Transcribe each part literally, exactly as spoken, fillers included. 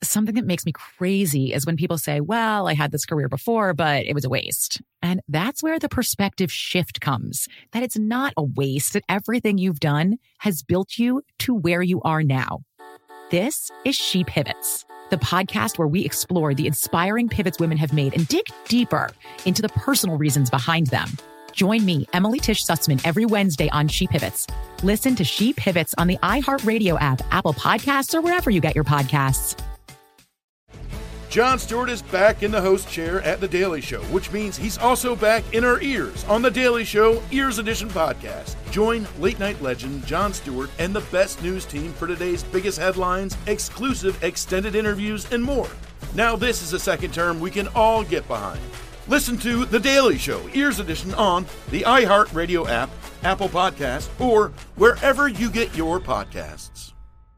something that makes me crazy is when people say, well, I had this career before, but it was a waste. And that's where the perspective shift comes, that it's not a waste, that everything you've done has built you to where you are now. This is She Pivots, the podcast where we explore the inspiring pivots women have made and dig deeper into the personal reasons behind them. Join me, Emily Tish Sussman, every Wednesday on She Pivots. Listen to She Pivots on the iHeartRadio app, Apple Podcasts, or wherever you get your podcasts. Jon Stewart is back in the host chair at The Daily Show, which means he's also back in our ears on The Daily Show Ears Edition podcast. Join late-night legend Jon Stewart and the best news team for today's biggest headlines, exclusive extended interviews, and more. Now this is a second term we can all get behind. Listen to The Daily Show Ears Edition on the iHeartRadio app, Apple Podcasts, or wherever you get your podcasts.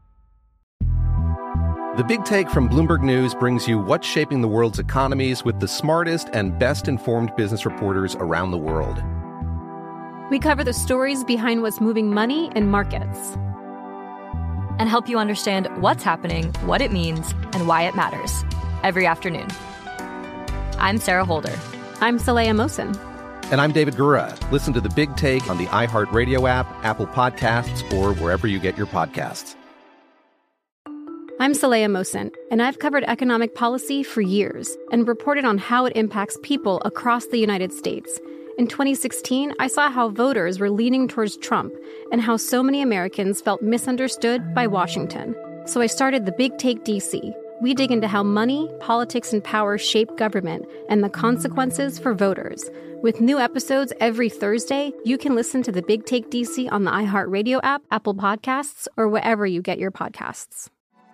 The Big Take from Bloomberg News brings you what's shaping the world's economies with the smartest and best-informed business reporters around the world. We cover the stories behind what's moving money and markets, and help you understand what's happening, what it means, and why it matters every afternoon. I'm Sarah Holder. I'm Saleha Mohsin. And I'm David Gura. Listen to The Big Take on the iHeartRadio app, Apple Podcasts, or wherever you get your podcasts. I'm Saleha Mohsin, and I've covered economic policy for years and reported on how it impacts people across the United States. In twenty sixteen, I saw how voters were leaning towards Trump and how so many Americans felt misunderstood by Washington. So I started The Big Take D C. We dig into how money, politics, and power shape government and the consequences for voters. With new episodes every Thursday, you can listen to The Big Take D C on the iHeartRadio app, Apple Podcasts, or wherever you get your podcasts.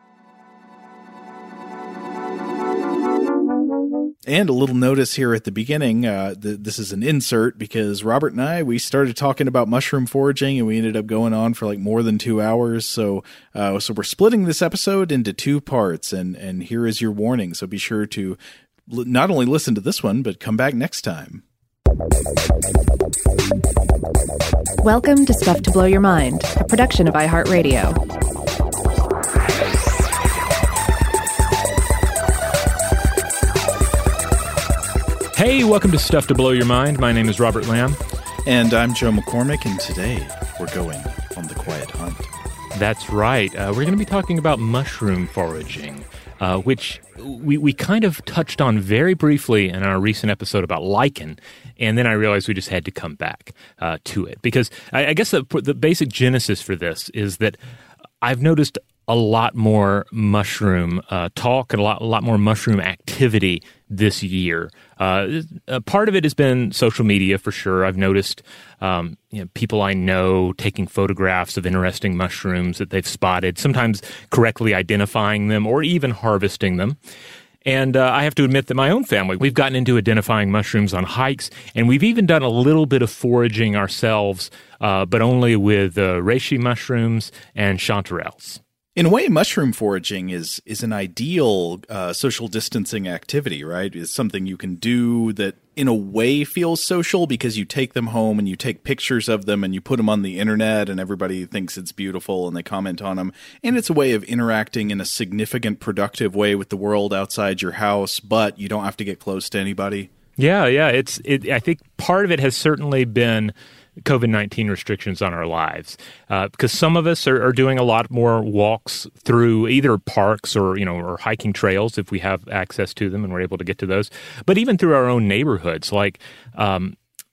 And a little notice here at the beginning, uh, th- this is an insert because Robert and I, we started talking about mushroom foraging and we ended up going on for like more than two hours. So uh, so we're splitting this episode into two parts, and, and here is your warning. So be sure to l- not only listen to this one, but come back next time. Welcome to Stuff to Blow Your Mind, a production of iHeartRadio. Hey, welcome to Stuff to Blow Your Mind. My name is Robert Lamb. And I'm Joe McCormick, and today we're going on the quiet hunt. That's right. Uh, we're going to be talking about mushroom foraging, uh, which we, we kind of touched on very briefly in our recent episode about lichen, and then I realized we just had to come back uh, to it. Because I, I guess the, the basic genesis for this is that I've noticed a lot more mushroom uh, talk and a lot, a lot more mushroom activity this year. Uh, part of it has been social media for sure. I've noticed um, you know, people I know taking photographs of interesting mushrooms that they've spotted, sometimes correctly identifying them or even harvesting them. And uh, I have to admit that my own family, we've gotten into identifying mushrooms on hikes, and we've even done a little bit of foraging ourselves, uh, but only with uh, reishi mushrooms and chanterelles. In a way, mushroom foraging is is an ideal uh, social distancing activity, right? It's something you can do that in a way feels social because you take them home and you take pictures of them and you put them on the internet and everybody thinks it's beautiful and they comment on them. And it's a way of interacting in a significant, productive way with the world outside your house, but you don't have to get close to anybody. Yeah, yeah. It's. It, I think part of it has certainly been covid nineteen restrictions on our lives, uh, because some of us are, are doing a lot more walks through either parks or, you know, or hiking trails if we have access to them and we're able to get to those. But even through our own neighborhoods, like um,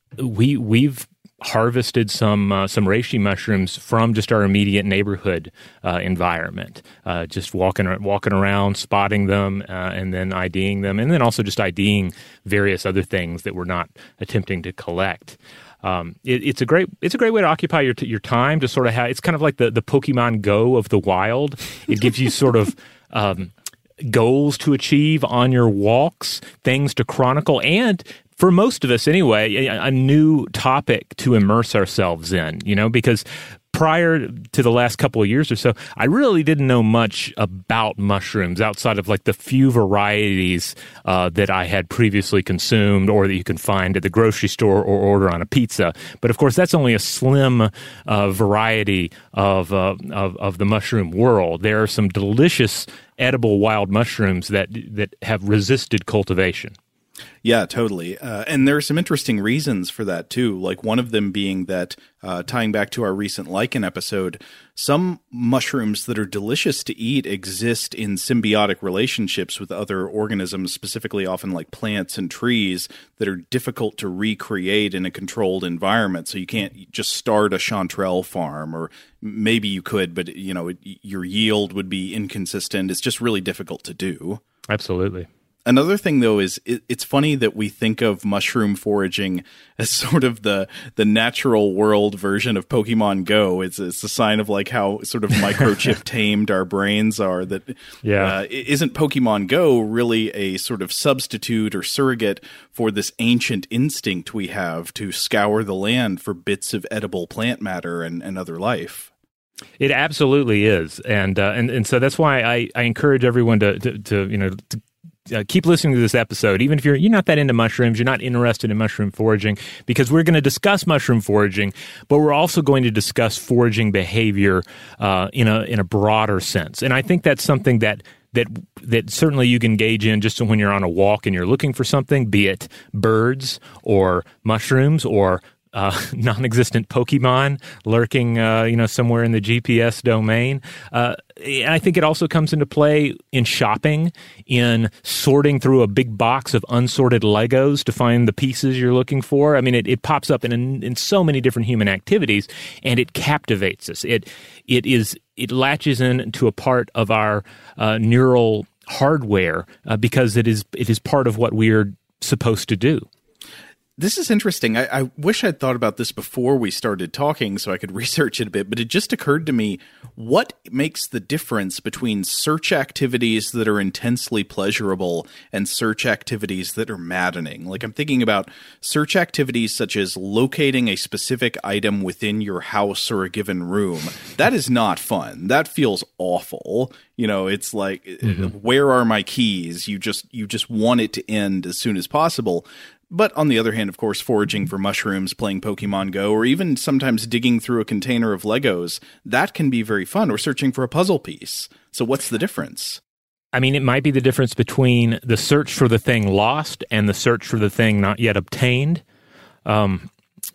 we we've harvested some uh, some reishi mushrooms from just our immediate neighborhood uh, environment, uh, just walking walking around, spotting them, uh, and then IDing them, and then also just IDing various other things that we're not attempting to collect. Um, it, it's a great it's a great way to occupy your your time to sort of have. It's kind of like the, the Pokemon Go of the wild. It gives you sort of um, goals to achieve on your walks, things to chronicle, and for most of us anyway, a, a new topic to immerse ourselves in. You know, because prior to the last couple of years or so, I really didn't know much about mushrooms outside of like the few varieties uh, that I had previously consumed or that you can find at the grocery store or order on a pizza. But of course, that's only a slim uh, variety of, uh, of of the mushroom world. There are some delicious edible wild mushrooms that that have resisted cultivation. Yeah, totally. Uh, and there are some interesting reasons for that, too. Like one of them being that, uh, tying back to our recent lichen episode, some mushrooms that are delicious to eat exist in symbiotic relationships with other organisms, specifically often like plants and trees, that are difficult to recreate in a controlled environment. So you can't just start a chanterelle farm, or maybe you could, but you know, it, your yield would be inconsistent. It's just really difficult to do. Absolutely. Another thing, though, is it, it's funny that we think of mushroom foraging as sort of the the natural world version of Pokemon Go. It's it's a sign of like how sort of microchip tamed our brains are. That yeah. uh, isn't Pokemon Go really a sort of substitute or surrogate for this ancient instinct we have to scour the land for bits of edible plant matter and, and other life? It absolutely is, and uh, and and so that's why I, I encourage everyone to to, to you know. To, Uh, keep listening to this episode, even if you're you're not that into mushrooms, you're not interested in mushroom foraging, because we're going to discuss mushroom foraging, but we're also going to discuss foraging behavior uh, in a in a broader sense. And I think that's something that that that certainly you can engage in just when you're on a walk and you're looking for something, be it birds or mushrooms or Uh, non-existent Pokemon lurking, uh, you know, somewhere in the G P S domain. Uh, and I think it also comes into play in shopping, in sorting through a big box of unsorted Legos to find the pieces you're looking for. I mean, it, it pops up in, in in so many different human activities, and it captivates us. It it is it latches in to a part of our uh, neural hardware uh, because it is it is part of what we're supposed to do. This is interesting. I, I wish I'd thought about this before we started talking so I could research it a bit, but it just occurred to me, what makes the difference between search activities that are intensely pleasurable and search activities that are maddening? Like I'm thinking about search activities such as locating a specific item within your house or a given room. That is not fun. That feels awful. You know, it's like, mm-hmm. Where are my keys? You just you just want it to end as soon as possible. But on the other hand, of course, foraging for mushrooms, playing Pokemon Go, or even sometimes digging through a container of Legos, that can be very fun, or searching for a puzzle piece. So what's the difference? I mean, it might be the difference between the search for the thing lost and the search for the thing not yet obtained. Um,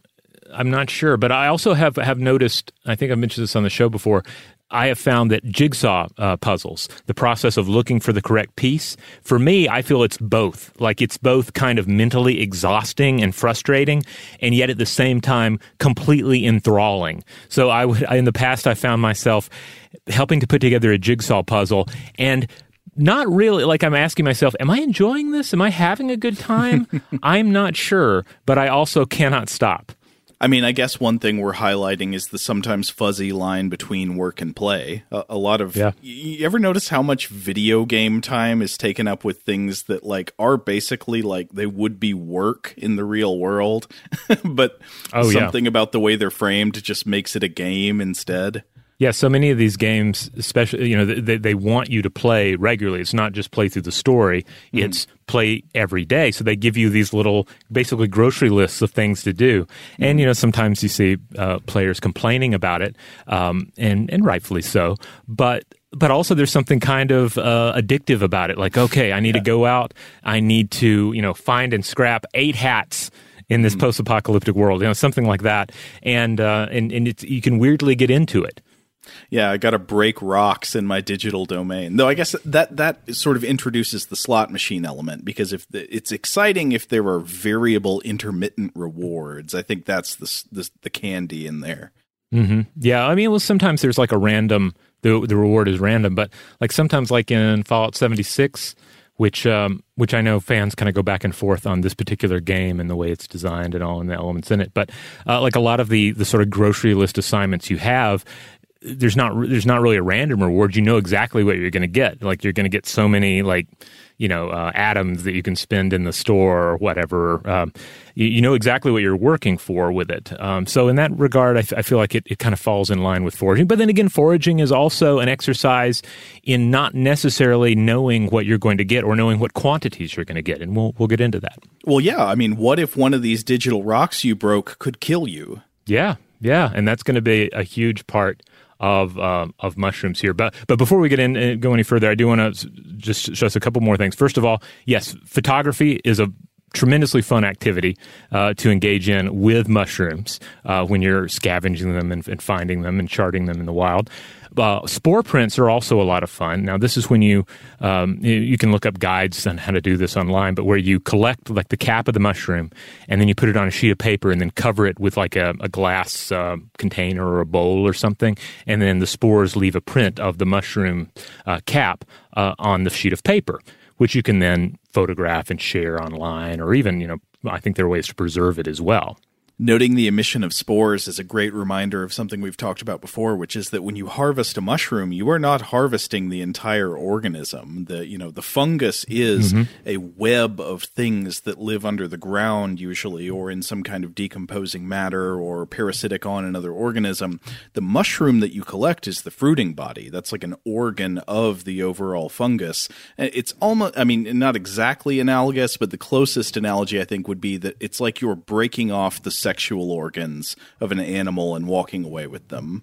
I'm not sure, but I also have, have noticed, I think I've mentioned this on the show before, I have found that jigsaw uh, puzzles, the process of looking for the correct piece, for me, I feel it's both. Like it's both kind of mentally exhausting and frustrating, and yet at the same time, completely enthralling. So I would, in the past, I found myself helping to put together a jigsaw puzzle, and not really, like I'm asking myself, am I enjoying this? Am I having a good time? I'm not sure, but I also cannot stop. I mean, I guess one thing we're highlighting is the sometimes fuzzy line between work and play. A, a lot of, yeah. You ever notice how much video game time is taken up with things that like are basically like they would be work in the real world, but oh, something yeah. about the way they're framed just makes it a game instead. Yeah, so many of these games, especially, you know, they, they want you to play regularly. It's not just play through the story. Mm. It's play every day. So they give you these little, basically grocery lists of things to do. Mm. And, you know, sometimes you see uh, players complaining about it, um, and, and rightfully so. But but also there's something kind of uh, addictive about it. Like, okay, I need yeah. to go out. I need to, you know, find and scrap eight hats in this mm. post-apocalyptic world, you know, something like that. And, uh, and, and it's, you can weirdly get into it. Yeah, I got to break rocks in my digital domain. Though I guess that that sort of introduces the slot machine element, because if the, it's exciting if there are variable intermittent rewards. I think that's the the, the candy in there. Mm-hmm. Yeah, I mean, well, sometimes there's like a random, the the reward is random, but like sometimes like in Fallout seventy-six, which um, which I know fans kind of go back and forth on this particular game and the way it's designed and all and the elements in it. But uh, like a lot of the the sort of grocery list assignments you have, there's not there's not really a random reward. You know exactly what you're going to get. Like you're going to get so many like you know uh, atoms that you can spend in the store or whatever. Um, you, you know exactly what you're working for with it. Um, so in that regard, I, f- I feel like it, it kind of falls in line with foraging. But then again, foraging is also an exercise in not necessarily knowing what you're going to get or knowing what quantities you're going to get, and we'll we'll get into that. Well, yeah. I mean, what if one of these digital rocks you broke could kill you? Yeah, yeah, and that's going to be a huge part of um, of mushrooms here. But but before we get in and go any further, I do want to just stress a couple more things. First of all, yes, photography is a tremendously fun activity uh, to engage in with mushrooms uh, when you're scavenging them and, and finding them and charting them in the wild. Uh, spore prints are also a lot of fun. Now, this is when you, um, you you can look up guides on how to do this online, but where you collect like the cap of the mushroom and then you put it on a sheet of paper and then cover it with like a, a glass uh, container or a bowl or something, and then the spores leave a print of the mushroom uh, cap uh, on the sheet of paper, which you can then photograph and share online, or even, you know, I think there are ways to preserve it as well. Noting the emission of spores is a great reminder of something we've talked about before, which is that when you harvest a mushroom, you are not harvesting the entire organism. The, you know, the fungus is mm-hmm. a web of things that live under the ground usually, or in some kind of decomposing matter or parasitic on another organism. The mushroom that you collect is the fruiting body. That's like an organ of the overall fungus. It's almost, I mean, not exactly analogous, but the closest analogy I think would be that it's like you're breaking off the sexual organs of an animal and walking away with them.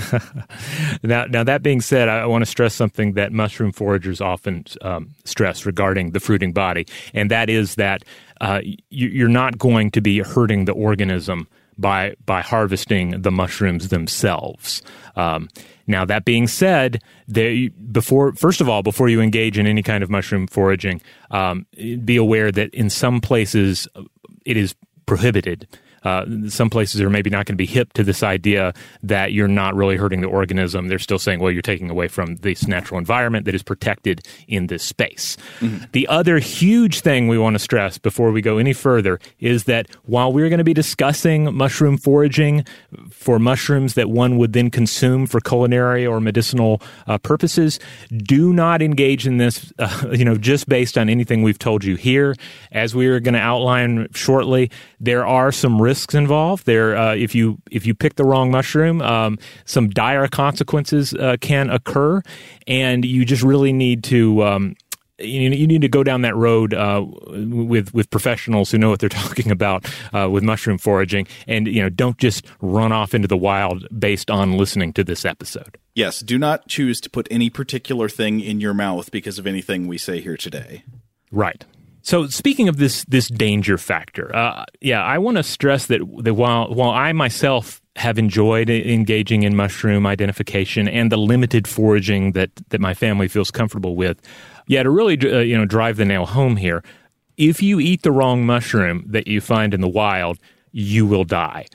now, now that being said, I want to stress something that mushroom foragers often um, stress regarding the fruiting body, and that is that uh, you, you're not going to be hurting the organism by by harvesting the mushrooms themselves. Um, now, that being said, they, before first of all, before you engage in any kind of mushroom foraging, um, be aware that in some places it is prohibited. Uh, some places are maybe not going to be hip to this idea that you're not really hurting the organism. They're still saying, well, you're taking away from this natural environment that is protected in this space. Mm-hmm. The other huge thing we want to stress before we go any further is that while we're going to be discussing mushroom foraging for mushrooms that one would then consume for culinary or medicinal uh, purposes, do not engage in this, uh, you know, just based on anything we've told you here. As we are going to outline shortly, there are some risks involved. There, uh, if you if you pick the wrong mushroom, um, some dire consequences uh, can occur, and you just really need to. Um, You, you need to go down that road uh, with with professionals who know what they're talking about uh, with mushroom foraging, and you know, don't just run off into the wild based on listening to this episode. Yes, do not choose to put any particular thing in your mouth because of anything we say here today. Right. So speaking of this this danger factor, uh, yeah, I want to stress that that while while I myself have enjoyed engaging in mushroom identification and the limited foraging that that my family feels comfortable with. Yeah, to really uh, you know drive the nail home here, if you eat the wrong mushroom that you find in the wild, you will die.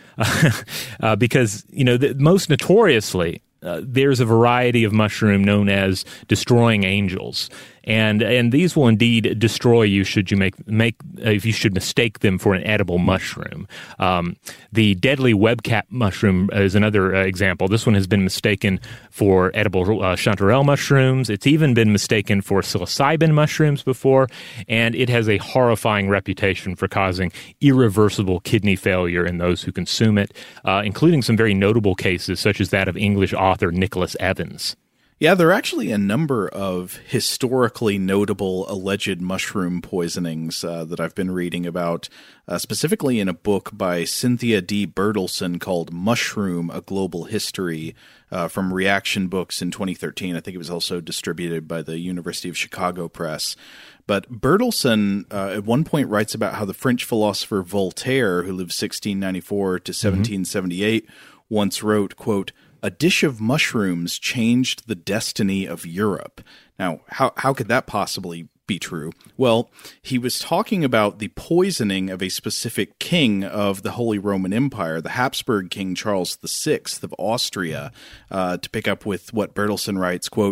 uh, because, you know, the, most notoriously, uh, there's a variety of mushroom known as destroying angels. And and these will indeed destroy you should you make make uh, if you should mistake them for an edible mushroom. Um, the deadly webcap mushroom is another uh, example. This one has been mistaken for edible uh, chanterelle mushrooms. It's even been mistaken for psilocybin mushrooms before, and it has a horrifying reputation for causing irreversible kidney failure in those who consume it, uh, including some very notable cases such as that of English author Nicholas Evans. Yeah, there are actually a number of historically notable alleged mushroom poisonings uh, that I've been reading about, uh, specifically in a book by Cynthia D. Bertelsen called Mushroom, A Global History, uh, from Reaction Books in twenty thirteen. I think it was also distributed by the University of Chicago Press. But Bertelsen uh, at one point writes about how the French philosopher Voltaire, who lived sixteen ninety-four to seventeen seventy-eight, mm-hmm. once wrote, quote, "A dish of mushrooms changed the destiny of Europe." Now, how how could that possibly be true? Well, he was talking about the poisoning of a specific king of the Holy Roman Empire, the Habsburg King Charles the Sixth of Austria, uh, to pick up with what Bertelsen writes, quote,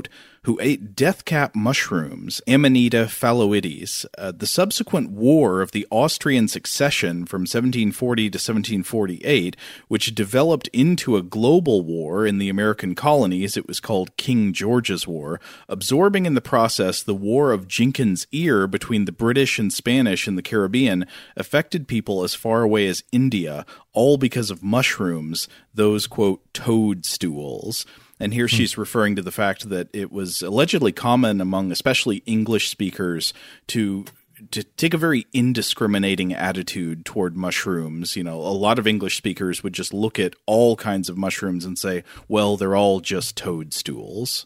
who ate deathcap mushrooms, Amanita phalloides. Uh, the subsequent war of the Austrian succession from seventeen forty to seventeen forty-eight, which developed into a global war in the American colonies, it was called King George's War, absorbing in the process the War of Jenkins' Ear between the British and Spanish in the Caribbean, affected people as far away as India, all because of mushrooms, those, quote, toadstools. And here she's referring to the fact that it was allegedly common among especially English speakers to to take a very indiscriminating attitude toward mushrooms. You know, a lot of English speakers would just look at all kinds of mushrooms and say, well, they're all just toadstools.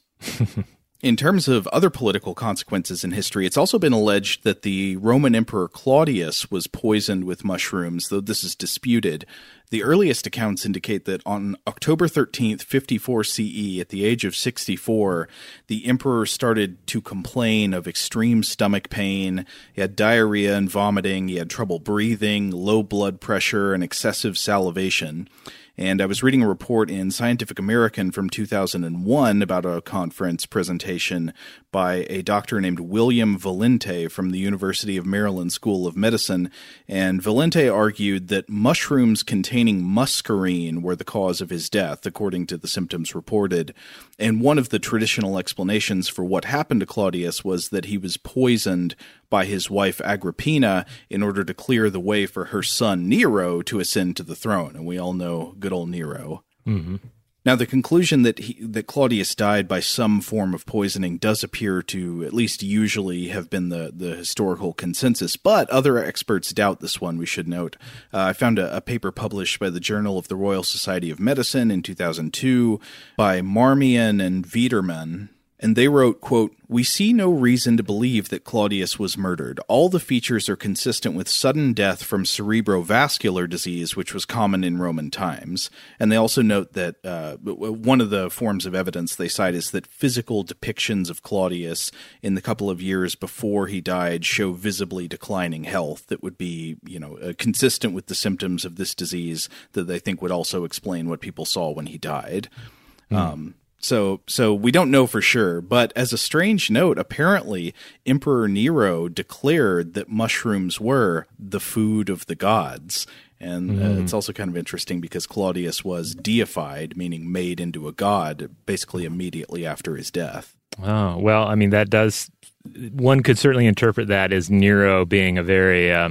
In terms of other political consequences in history, it's also been alleged that the Roman Emperor Claudius was poisoned with mushrooms, though this is disputed. The earliest accounts indicate that on October thirteenth, fifty-four C E, at the age of sixty-four, the emperor started to complain of extreme stomach pain. He had diarrhea and vomiting. He had trouble breathing, low blood pressure, and excessive salivation. And I was reading a report in Scientific American from two thousand one about a conference presentation by a doctor named William Valente from the University of Maryland School of Medicine. And Valente argued that mushrooms containing muscarine were the cause of his death, according to the symptoms reported. And one of the traditional explanations for what happened to Claudius was that he was poisoned by his wife Agrippina in order to clear the way for her son Nero to ascend to the throne. And we all know good old Nero. Mm-hmm. Now, the conclusion that he, that Claudius died by some form of poisoning does appear to at least usually have been the, the historical consensus, but other experts doubt this one, we should note. Uh, I found a, a paper published by the Journal of the Royal Society of Medicine in two thousand two by Marmion and Viederman. And they wrote, quote, "We see no reason to believe that Claudius was murdered. All the features are consistent with sudden death from cerebrovascular disease, which was common in Roman times." And they also note that uh, one of the forms of evidence they cite is that physical depictions of Claudius in the couple of years before he died show visibly declining health that would be, you know, uh, consistent with the symptoms of this disease that they think would also explain what people saw when he died. Mm. Um So so we don't know for sure, but as a strange note, apparently Emperor Nero declared that mushrooms were the food of the gods. And mm. uh, it's also kind of interesting because Claudius was deified, meaning made into a god, basically immediately after his death. Oh, well, I mean, that does – one could certainly interpret that as Nero being a very uh,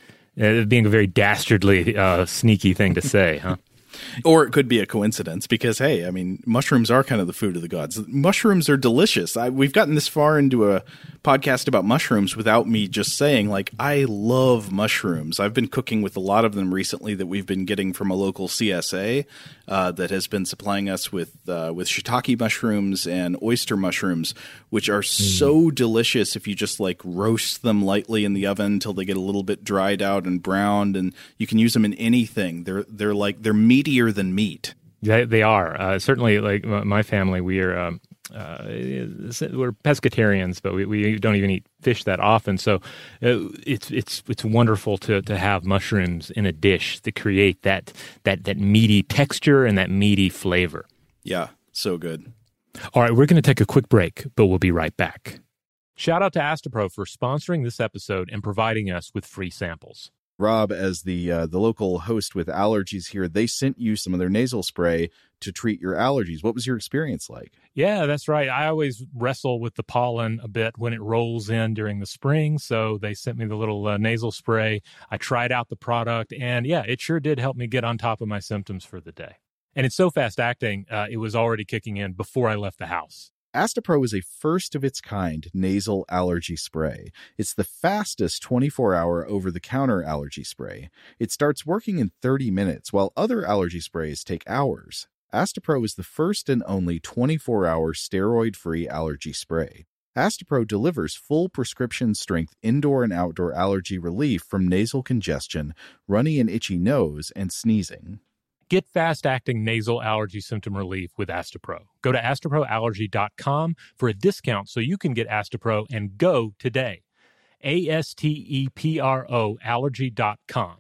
uh, being a very dastardly, uh, sneaky thing to say, huh? Or it could be a coincidence because, hey, I mean, mushrooms are kind of the food of the gods. Mushrooms are delicious. I, we've gotten this far into a podcast about mushrooms without me just saying, like, I love mushrooms. I've been cooking with a lot of them recently that we've been getting from a local C S A uh, that has been supplying us with uh, with shiitake mushrooms and oyster mushrooms, which are mm. so delicious if you just, like, roast them lightly in the oven until they get a little bit dried out and browned, and you can use them in anything. They're, they're like, they're meaty than meat. They, they are. Uh, certainly, like my family, we are um, uh, we're pescatarians, but we, we don't even eat fish that often. So uh, it's it's it's wonderful to to have mushrooms in a dish to create that that that meaty texture and that meaty flavor. Yeah, so good. All right, we're going to take a quick break, but we'll be right back. Shout out to Astepro for sponsoring this episode and providing us with free samples. Rob, as the uh, the local host with allergies here, they sent you some of their nasal spray to treat your allergies. What was your experience like? Yeah, that's right. I always wrestle with the pollen a bit when it rolls in during the spring, so they sent me the little uh, nasal spray. I tried out the product, and yeah, it sure did help me get on top of my symptoms for the day. And it's so fast-acting, uh, it was already kicking in before I left the house. Astepro is a first-of-its-kind nasal allergy spray. It's the fastest twenty-four hour over-the-counter allergy spray. It starts working in thirty minutes, while other allergy sprays take hours. Astepro is the first and only twenty-four hour steroid-free allergy spray. Astepro delivers full prescription-strength indoor and outdoor allergy relief from nasal congestion, runny and itchy nose, and sneezing. Get fast-acting nasal allergy symptom relief with Astepro. Go to astepro allergy dot com for a discount so you can get Astepro and go today. A S T E P R O allergy dot com.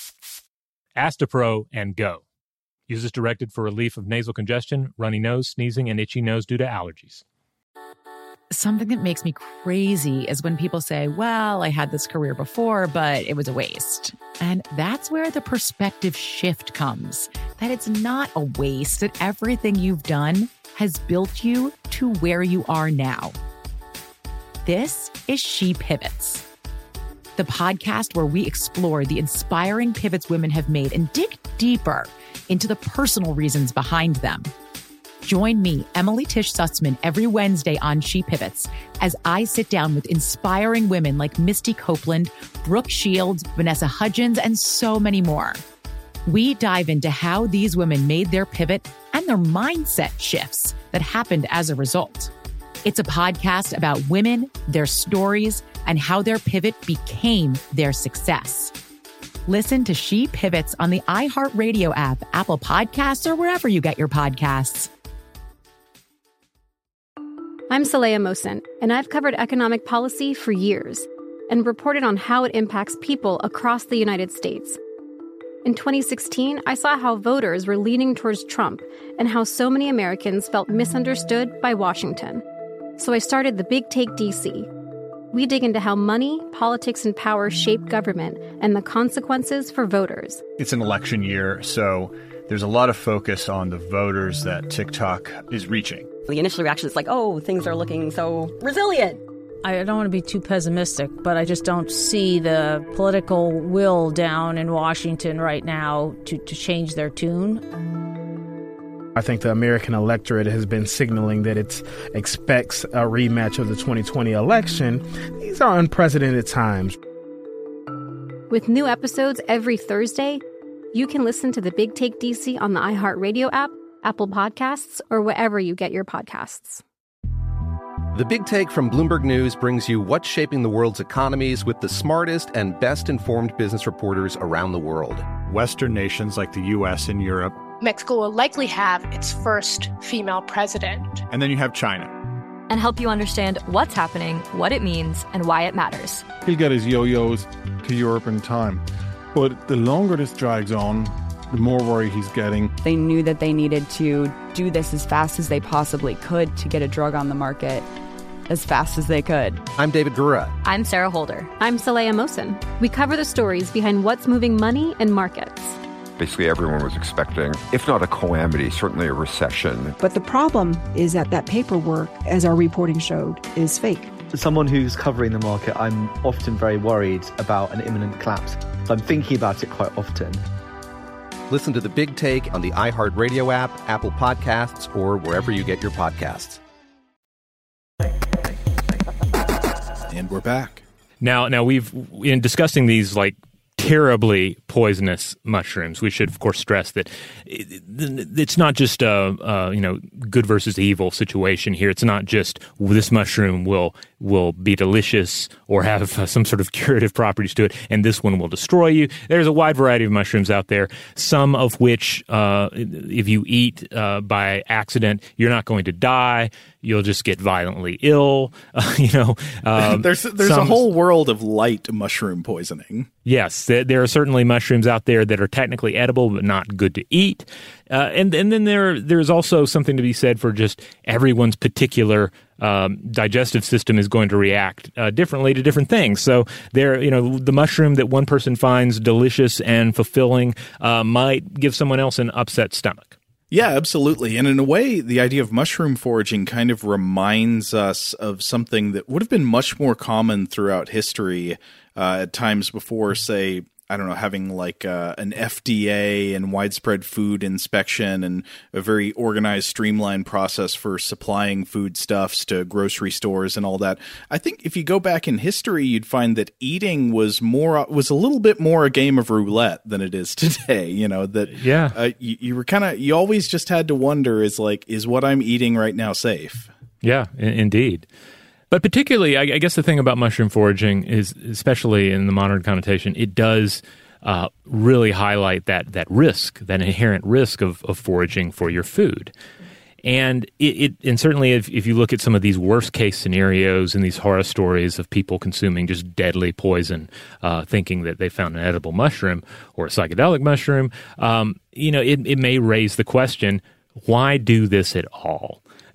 Astepro and go. Use as directed for relief of nasal congestion, runny nose, sneezing, and itchy nose due to allergies. Something that makes me crazy is when people say, well, I had this career before, but it was a waste. And that's where the perspective shift comes, that it's not a waste, that everything you've done has built you to where you are now. This is She Pivots, the podcast where we explore the inspiring pivots women have made and dig deeper into the personal reasons behind them. Join me, Emily Tish Sussman, every Wednesday on She Pivots as I sit down with inspiring women like Misty Copeland, Brooke Shields, Vanessa Hudgens, and so many more. We dive into how these women made their pivot and their mindset shifts that happened as a result. It's a podcast about women, their stories, and how their pivot became their success. Listen to She Pivots on the iHeartRadio app, Apple Podcasts, or wherever you get your podcasts. I'm Saleha Mohsin, and I've covered economic policy for years and reported on how it impacts people across the United States. In twenty sixteen, I saw how voters were leaning towards Trump and how so many Americans felt misunderstood by Washington. So I started the Big Take D C. We dig into how money, politics, and power shape government and the consequences for voters. It's an election year, so there's a lot of focus on the voters that TikTok is reaching. The initial reaction is like, oh, things are looking so resilient. I don't want to be too pessimistic, but I just don't see the political will down in Washington right now to, to change their tune. I think the American electorate has been signaling that it expects a rematch of the twenty twenty election. These are unprecedented times. With new episodes every Thursday, you can listen to the Big Take D C on the iHeartRadio app, Apple Podcasts, or wherever you get your podcasts. The Big Take from Bloomberg News brings you what's shaping the world's economies with the smartest and best-informed business reporters around the world. Western nations like the U S and Europe. Mexico will likely have its first female president. And then you have China. And help you understand what's happening, what it means, and why it matters. He'll get his yo-yos to Europe in time. But the longer this drags on, the more worry he's getting. They knew that they needed to do this as fast as they possibly could to get a drug on the market as fast as they could. I'm David Gura. I'm Sarah Holder. I'm Saleha Mohsin. We cover the stories behind what's moving money and markets. Basically, everyone was expecting, if not a calamity, certainly a recession. But the problem is that that paperwork, as our reporting showed, is fake. As someone who's covering the market, I'm often very worried about an imminent collapse. So I'm thinking about it quite often. Listen to The Big Take on the iHeartRadio app, Apple Podcasts, or wherever you get your podcasts. And we're back. Now, now we've, in discussing these, like, terribly poisonous mushrooms, we should, of course, stress that it's not just a, a you know good versus evil situation here. It's not just this mushroom will will be delicious or have uh, some sort of curative properties to it, and this one will destroy you. There's a wide variety of mushrooms out there, some of which, uh, if you eat uh, by accident, you're not going to die. You'll just get violently ill. Uh, you know, um, there's there's some, a whole world of light mushroom poisoning. Yes, there are certainly mushrooms out there that are technically edible but not good to eat, uh, and and then there there's also something to be said for just everyone's particular um, digestive system is going to react uh, differently to different things. So there, you know, the mushroom that one person finds delicious and fulfilling uh, might give someone else an upset stomach. Yeah, absolutely. And in a way, the idea of mushroom foraging kind of reminds us of something that would have been much more common throughout history uh, at times before, say, I don't know, having like uh, an F D A and widespread food inspection and a very organized, streamlined process for supplying foodstuffs to grocery stores and all that. I think if you go back in history, you'd find that eating was more was a little bit more a game of roulette than it is today. You know that yeah, uh, you, you were kind of you always just had to wonder is like is what I'm eating right now safe? Yeah, I- indeed. But particularly, I guess the thing about mushroom foraging is, especially in the modern connotation, it does uh, really highlight that that risk, that inherent risk of, of foraging for your food. And it, it and certainly if, if you look at some of these worst case scenarios and these horror stories of people consuming just deadly poison, uh, thinking that they found an edible mushroom or a psychedelic mushroom, um, you know, it, it may raise the question, why do this at all?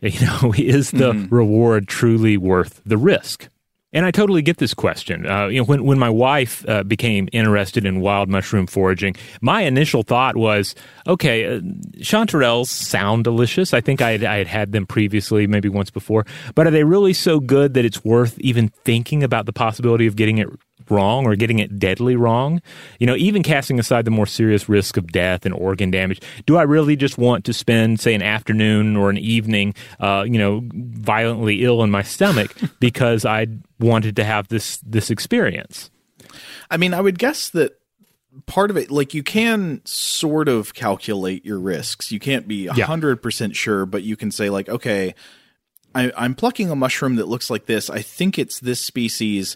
You know, is the mm-hmm. reward truly worth the risk? And I totally get this question. Uh, you know, when when my wife uh, became interested in wild mushroom foraging, my initial thought was, okay, uh, chanterelles sound delicious. I think I had, I had had them previously, maybe once before. But are they really so good that it's worth even thinking about the possibility of getting it wrong or getting it deadly wrong? You know, even casting aside the more serious risk of death and organ damage, do I really just want to spend, say, an afternoon or an evening, uh, you know, violently ill in my stomach because I wanted to have this this experience? I mean, I would guess that part of it, like, you can sort of calculate your risks. You can't be one hundred percent sure, but you can say, like, okay, I, I'm plucking a mushroom that looks like this. I think it's this species.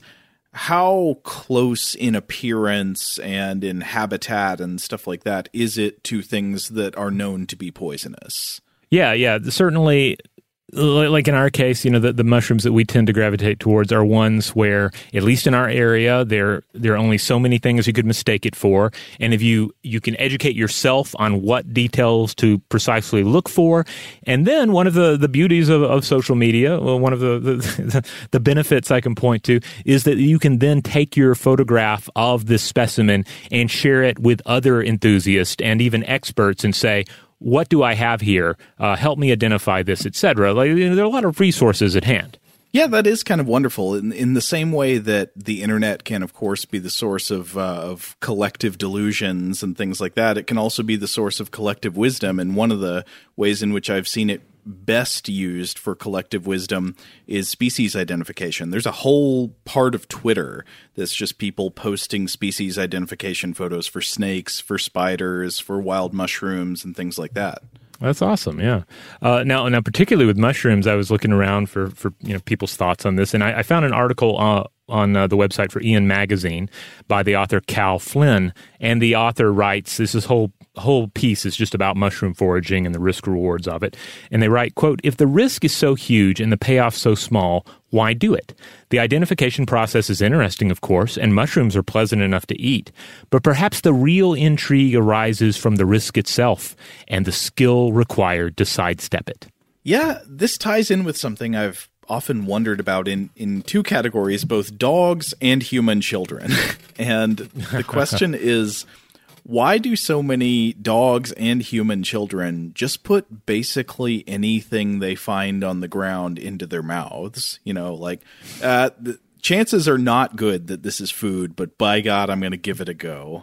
How close in appearance and in habitat and stuff like that is it to things that are known to be poisonous? Yeah, yeah, certainly. Like in our case, you know, the, the mushrooms that we tend to gravitate towards are ones where, at least in our area, there there are only so many things you could mistake it for. And if you, you can educate yourself on what details to precisely look for. And then one of the, the beauties of, of social media, well, one of the, the, the benefits I can point to is that you can then take your photograph of this specimen and share it with other enthusiasts and even experts and say, what do I have here? Uh, help me identify this, et cetera. Like, you know, there are a lot of resources at hand. Yeah, that is kind of wonderful. In, in the same way that the internet can, of course, be the source of, uh, of collective delusions and things like that, it can also be the source of collective wisdom. And one of the ways in which I've seen it best used for collective wisdom is species identification. There's a whole part of Twitter that's just people posting species identification photos for snakes, for spiders, for wild mushrooms, and things like that. That's awesome, yeah. Uh, now, now, particularly with mushrooms, I was looking around for, for you know people's thoughts on this, and I, I found an article uh, on uh, the website for Ian Magazine by the author Cal Flynn, and the author writes, this is whole whole piece is just about mushroom foraging and the risk rewards of it, and they write, quote, "If the risk is so huge and the payoff so small, why do it? The identification process is interesting, of course, and mushrooms are pleasant enough to eat, but perhaps the real intrigue arises from the risk itself and the skill required to sidestep it." Yeah, this ties in with something I've often wondered about in, in two categories, both dogs and human children. And the question is, why do so many dogs and human children just put basically anything they find on the ground into their mouths? You know, like, uh, the chances are not good that this is food, but by God, I'm going to give it a go.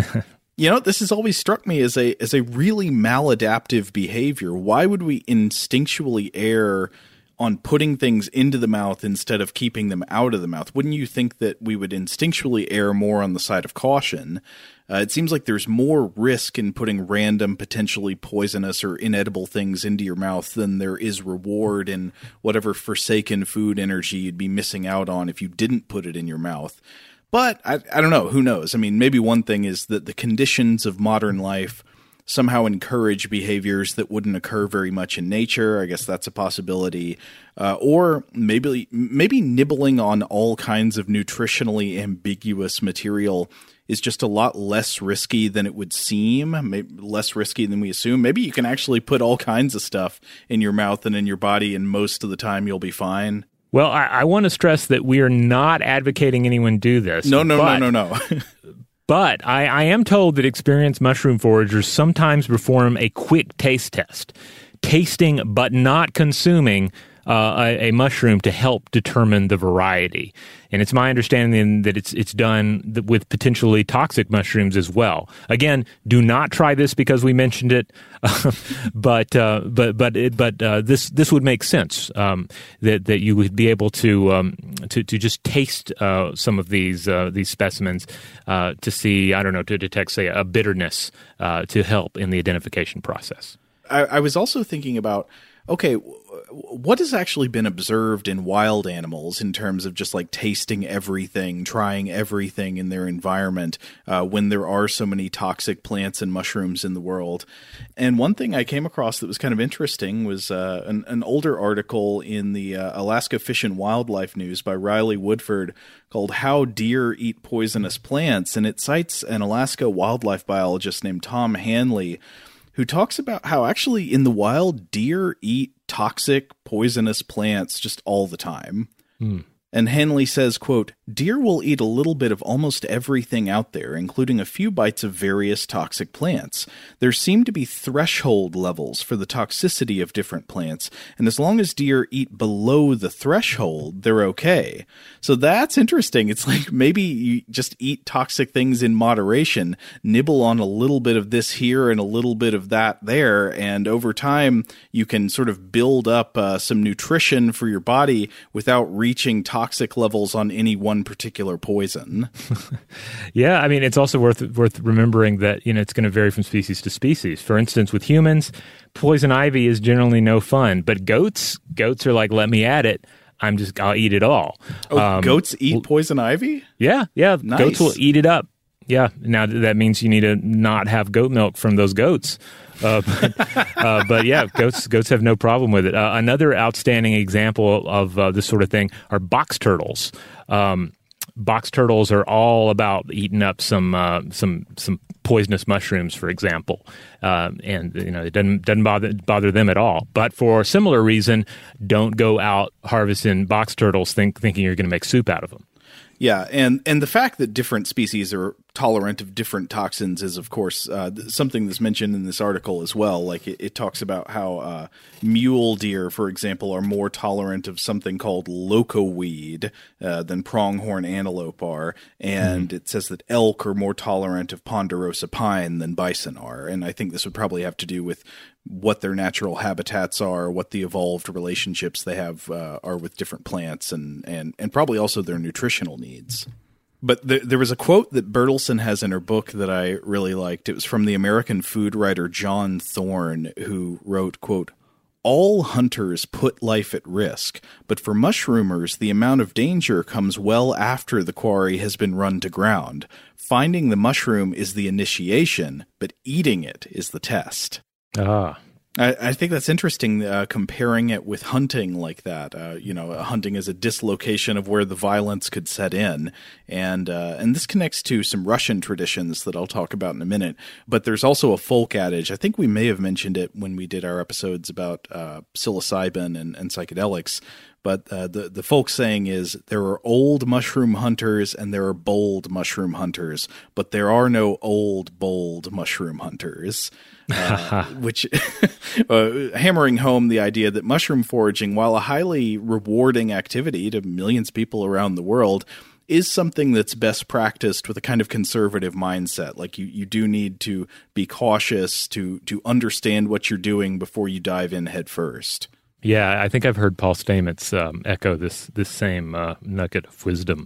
You know, this has always struck me as a as a really maladaptive behavior. Why would we instinctually err on putting things into the mouth instead of keeping them out of the mouth? Wouldn't you think that we would instinctually err more on the side of caution? Uh, it seems like there's more risk in putting random, potentially poisonous or inedible things into your mouth than there is reward in whatever forsaken food energy you'd be missing out on if you didn't put it in your mouth. But I, I don't know. Who knows? I mean, maybe one thing is that the conditions of modern life somehow encourage behaviors that wouldn't occur very much in nature. I guess that's a possibility. Uh, or maybe maybe nibbling on all kinds of nutritionally ambiguous material is just a lot less risky than it would seem, maybe less risky than we assume. Maybe you can actually put all kinds of stuff in your mouth and in your body, and most of the time you'll be fine. Well, I, I want to stress that we are not advocating anyone do this. No, no, but, no, no, no. But I, I am told that experienced mushroom foragers sometimes perform a quick taste test, tasting but not consuming uh, a, a mushroom to help determine the variety. And it's my understanding that it's it's done with potentially toxic mushrooms as well. Again, do not try this because we mentioned it, but uh, but but it, but uh, this this would make sense um, that that you would be able to um, to to just taste uh, some of these uh, these specimens uh, to see, I don't know, to detect, say, a bitterness uh, to help in the identification process. I, I was also thinking about, okay, what has actually been observed in wild animals in terms of just like tasting everything, trying everything in their environment uh, when there are so many toxic plants and mushrooms in the world? And one thing I came across that was kind of interesting was uh, an, an older article in the uh, Alaska Fish and Wildlife News by Riley Woodford called How Deer Eat Poisonous Plants. And it cites an Alaska wildlife biologist named Tom Hanley, who talks about how actually in the wild, deer eat toxic, poisonous plants just all the time. Mm. And Hanley says, quote, deer will eat a little bit of almost everything out there, including a few bites of various toxic plants. There seem to be threshold levels for the toxicity of different plants, and as long as deer eat below the threshold, they're okay. So that's interesting. It's like maybe you just eat toxic things in moderation, nibble on a little bit of this here and a little bit of that there, and over time you can sort of build up uh, some nutrition for your body without reaching toxic toxic levels on any one particular poison. Yeah, I mean, it's also worth worth remembering that, you know, it's going to vary from species to species. For instance, with humans, poison ivy is generally no fun, but goats, goats are like, let me at it. I'm just, I'll eat it all. Oh, um, goats eat poison ivy? Yeah, yeah. Nice. Goats will eat it up. Yeah. Now that means you need to not have goat milk from those goats. Uh, but, uh, but yeah, goats goats have no problem with it. Uh, another outstanding example of uh, this sort of thing are box turtles. Um, box turtles are all about eating up some uh, some some poisonous mushrooms, for example, uh, and you know it doesn't doesn't bother bother them at all. But for a similar reason, don't go out harvesting box turtles think, thinking you're going to make soup out of them. Yeah, and, and the fact that different species are tolerant of different toxins is, of course, uh, something that's mentioned in this article as well. Like it, it talks about how uh, mule deer, for example, are more tolerant of something called locoweed uh, than pronghorn antelope are, and mm-hmm. it says that elk are more tolerant of ponderosa pine than bison are. And I think this would probably have to do with what their natural habitats are, what the evolved relationships they have uh, are with different plants, and, and, and probably also their nutritional needs. But th- there was a quote that Bertelsen has in her book that I really liked. It was from the American food writer John Thorne, who wrote, quote, all hunters put life at risk, but for mushroomers, the amount of danger comes well after the quarry has been run to ground. Finding the mushroom is the initiation, but eating it is the test. Ah, I, I think that's interesting, uh, comparing it with hunting like that. Uh, you know, hunting is a dislocation of where the violence could set in. And uh, and this connects to some Russian traditions that I'll talk about in a minute. But there's also a folk adage. I think we may have mentioned it when we did our episodes about uh, psilocybin and, and psychedelics. But uh, the, the folk saying is there are old mushroom hunters and there are bold mushroom hunters, but there are no old, bold mushroom hunters. Uh, which uh, hammering home the idea that mushroom foraging, while a highly rewarding activity to millions of people around the world, is something that's best practiced with a kind of conservative mindset. Like you, you do need to be cautious to to understand what you're doing before you dive in head first. Yeah, I think I've heard Paul Stamets um, echo this this same uh, nugget of wisdom.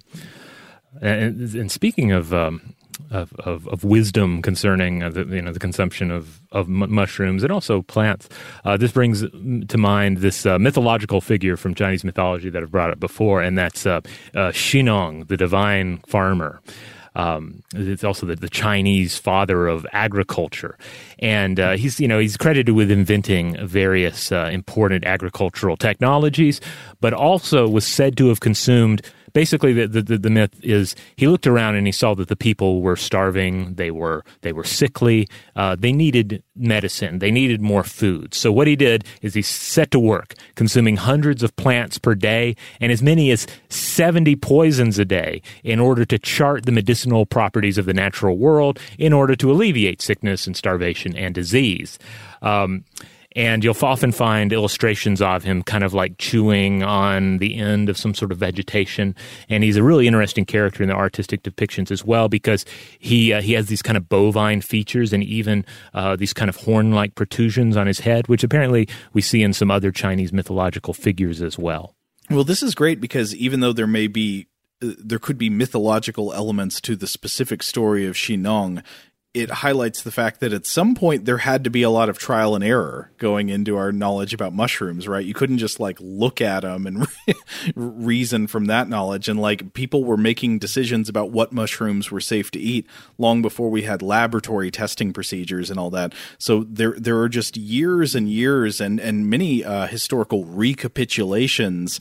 And, and speaking of, um, of of of wisdom concerning uh, the you know the consumption of of m- mushrooms and also plants, uh, this brings to mind this uh, mythological figure from Chinese mythology that I've brought up before, and that's uh, uh, Xinong, the divine farmer. Um, it's also the, the Chinese father of agriculture, and uh, he's you know he's credited with inventing various uh, important agricultural technologies, but also was said to have consumed. Basically, the, the the myth is he looked around and he saw that the people were starving. They were they were sickly. Uh, they needed medicine. They needed more food. So what he did is he set to work, consuming hundreds of plants per day and as many as seventy poisons a day in order to chart the medicinal properties of the natural world in order to alleviate sickness and starvation and disease. Um, And you'll often find illustrations of him kind of like chewing on the end of some sort of vegetation. And he's a really interesting character in the artistic depictions as well because he uh, he has these kind of bovine features and even uh, these kind of horn-like protrusions on his head, which apparently we see in some other Chinese mythological figures as well. Well, this is great because even though there may be, uh, there could be mythological elements to the specific story of Xinong, it highlights the fact that at some point there had to be a lot of trial and error going into our knowledge about mushrooms, right? You couldn't just like look at them and reason from that knowledge. And like people were making decisions about what mushrooms were safe to eat long before we had laboratory testing procedures and all that. So there there are just years and years and, and many uh, historical recapitulations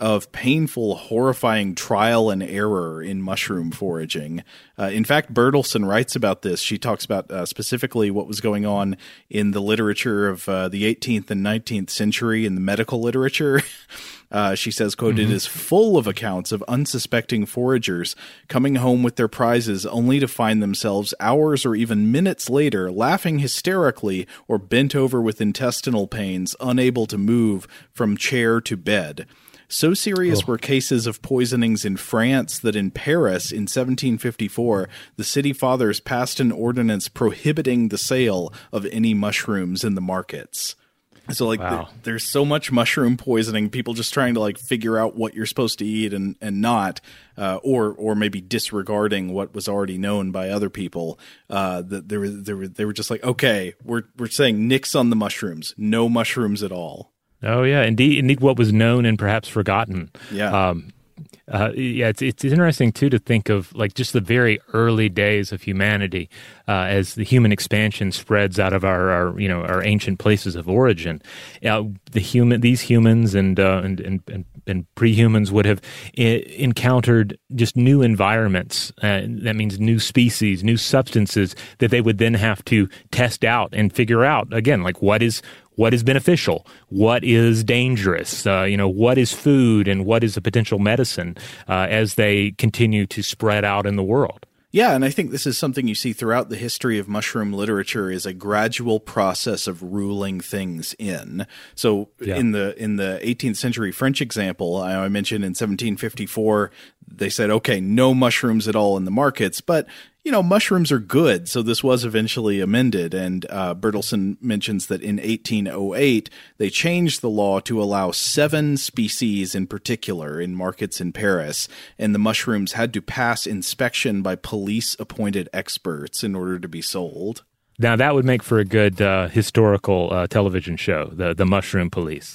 of painful, horrifying trial and error in mushroom foraging. Uh, in fact, Bertelsen writes about this. She talks about uh, specifically what was going on in the literature of uh, the eighteenth and nineteenth century in the medical literature. Uh, she says, quote, mm-hmm. "It is full of accounts of unsuspecting foragers coming home with their prizes only to find themselves hours or even minutes later laughing hysterically or bent over with intestinal pains, unable to move from chair to bed. So serious oh. were cases of poisonings in France that in Paris in seventeen fifty-four, the city fathers passed an ordinance prohibiting the sale of any mushrooms in the markets." So like wow. th- there's so much mushroom poisoning, people just trying to like figure out what you're supposed to eat and, and not, uh, or or maybe disregarding what was already known by other people. Uh, that they were they were they were just like, okay, we're we're saying nix on the mushrooms, no mushrooms at all. Oh yeah, indeed, indeed, what was known and perhaps forgotten. Yeah. Um, Uh, yeah, it's it's interesting too to think of like just the very early days of humanity uh, as the human expansion spreads out of our, our you know our ancient places of origin. Uh, the human these humans and uh, and, and and and pre-humans would have I- encountered just new environments. Uh, that means new species, new substances that they would then have to test out and figure out again, like what is. What is beneficial? What is dangerous? Uh, you know, what is food and what is a potential medicine uh, as they continue to spread out in the world? Yeah, and I think this is something you see throughout the history of mushroom literature is a gradual process of ruling things in. So yeah. in the in the eighteenth century French example, I, I mentioned in seventeen fifty-four, they said, okay, no mushrooms at all in the markets, but you know, mushrooms are good, so this was eventually amended, and uh, Bertelsen mentions that in eighteen oh eight, they changed the law to allow seven species in particular in markets in Paris, and the mushrooms had to pass inspection by police-appointed experts in order to be sold. Now, that would make for a good uh, historical uh, television show, the, the Mushroom Police.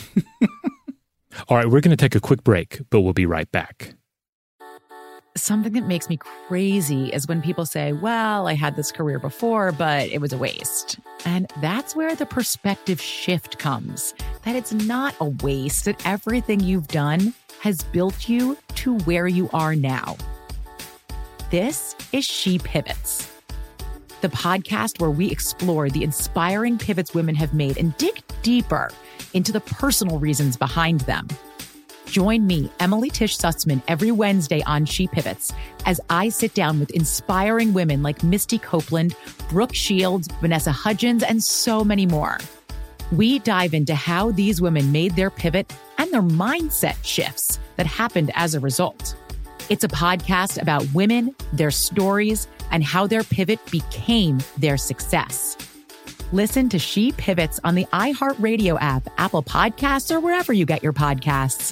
All right, we're going to take a quick break, but we'll be right back. Something that makes me crazy is when people say, well, I had this career before, but it was a waste. And that's where the perspective shift comes, that it's not a waste, that everything you've done has built you to where you are now. This is She Pivots, the podcast where we explore the inspiring pivots women have made and dig deeper into the personal reasons behind them. Join me, Emily Tish Sussman, every Wednesday on She Pivots as I sit down with inspiring women like Misty Copeland, Brooke Shields, Vanessa Hudgens, and so many more. We dive into how these women made their pivot and their mindset shifts that happened as a result. It's a podcast about women, their stories, and how their pivot became their success. Listen to She Pivots on the iHeartRadio app, Apple Podcasts, or wherever you get your podcasts.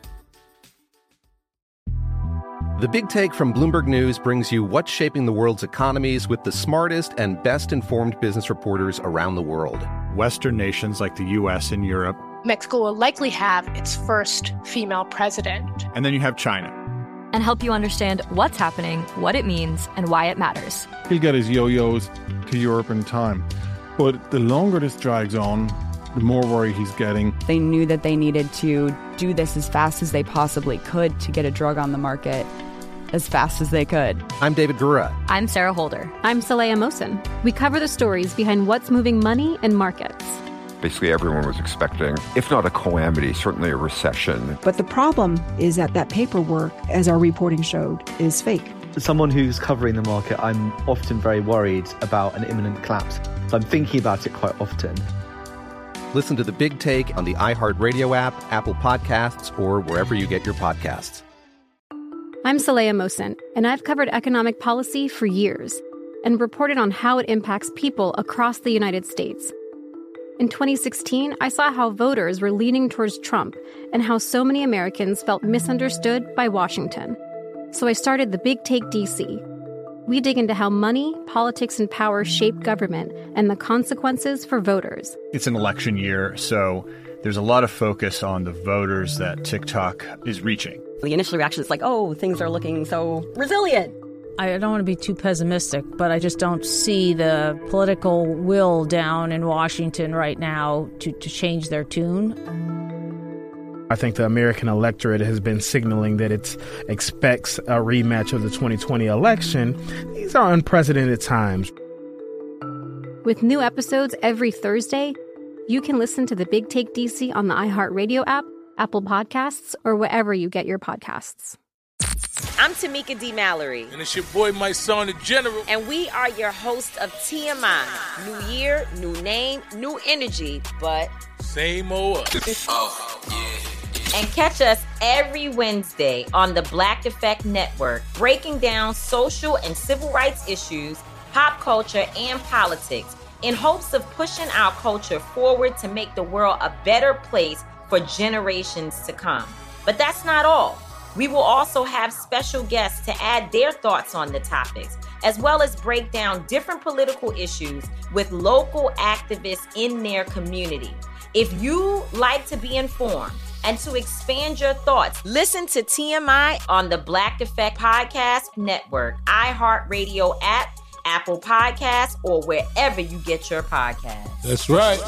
The Big Take from Bloomberg News brings you what's shaping the world's economies with the smartest and best-informed business reporters around the world. Western nations like the U S and Europe. Mexico will likely have its first female president. And then you have China. And help you understand what's happening, what it means, and why it matters. He'll get his yo-yos to Europe in time. But the longer this drags on, the more worry he's getting. They knew that they needed to do this as fast as they possibly could to get a drug on the market as fast as they could. I'm David Gura. I'm Sarah Holder. I'm Saleha Mohsen. We cover the stories behind what's moving money and markets. Basically, everyone was expecting, if not a calamity, certainly a recession. But the problem is that that paperwork, as our reporting showed, is fake. As someone who's covering the market, I'm often very worried about an imminent collapse. I'm thinking about it quite often. Listen to The Big Take on the iHeartRadio app, Apple Podcasts, or wherever you get your podcasts. I'm Saleha Mohsen, and I've covered economic policy for years and reported on how it impacts people across the United States. In twenty sixteen, I saw how voters were leaning towards Trump and how so many Americans felt misunderstood by Washington. So I started The Big Take D C. We dig into how money, politics, and power shape government and the consequences for voters. It's an election year, so there's a lot of focus on the voters that TikTok is reaching. The initial reaction is like, oh, things are looking so resilient. I don't want to be too pessimistic, but I just don't see the political will down in Washington right now to, to change their tune. I think the American electorate has been signaling that it expects a rematch of the twenty twenty election. These are unprecedented times. With new episodes every Thursday, you can listen to The Big Take D C on the iHeartRadio app, Apple Podcasts, or wherever you get your podcasts. I'm Tamika D. Mallory. And it's your boy, my son, the General. And we are your hosts of T M I. New year, new name, new energy, but... same old us. Oh, yeah. And catch us every Wednesday on the Black Effect Network, breaking down social and civil rights issues, pop culture, and politics in hopes of pushing our culture forward to make the world a better place for generations to come. But that's not all. We will also have special guests to add their thoughts on the topics, as well as break down different political issues with local activists in their community. If you like to be informed and to expand your thoughts, listen to T M I on the Black Effect Podcast Network, iHeartRadio app, Apple Podcasts, or wherever you get your podcasts. That's right.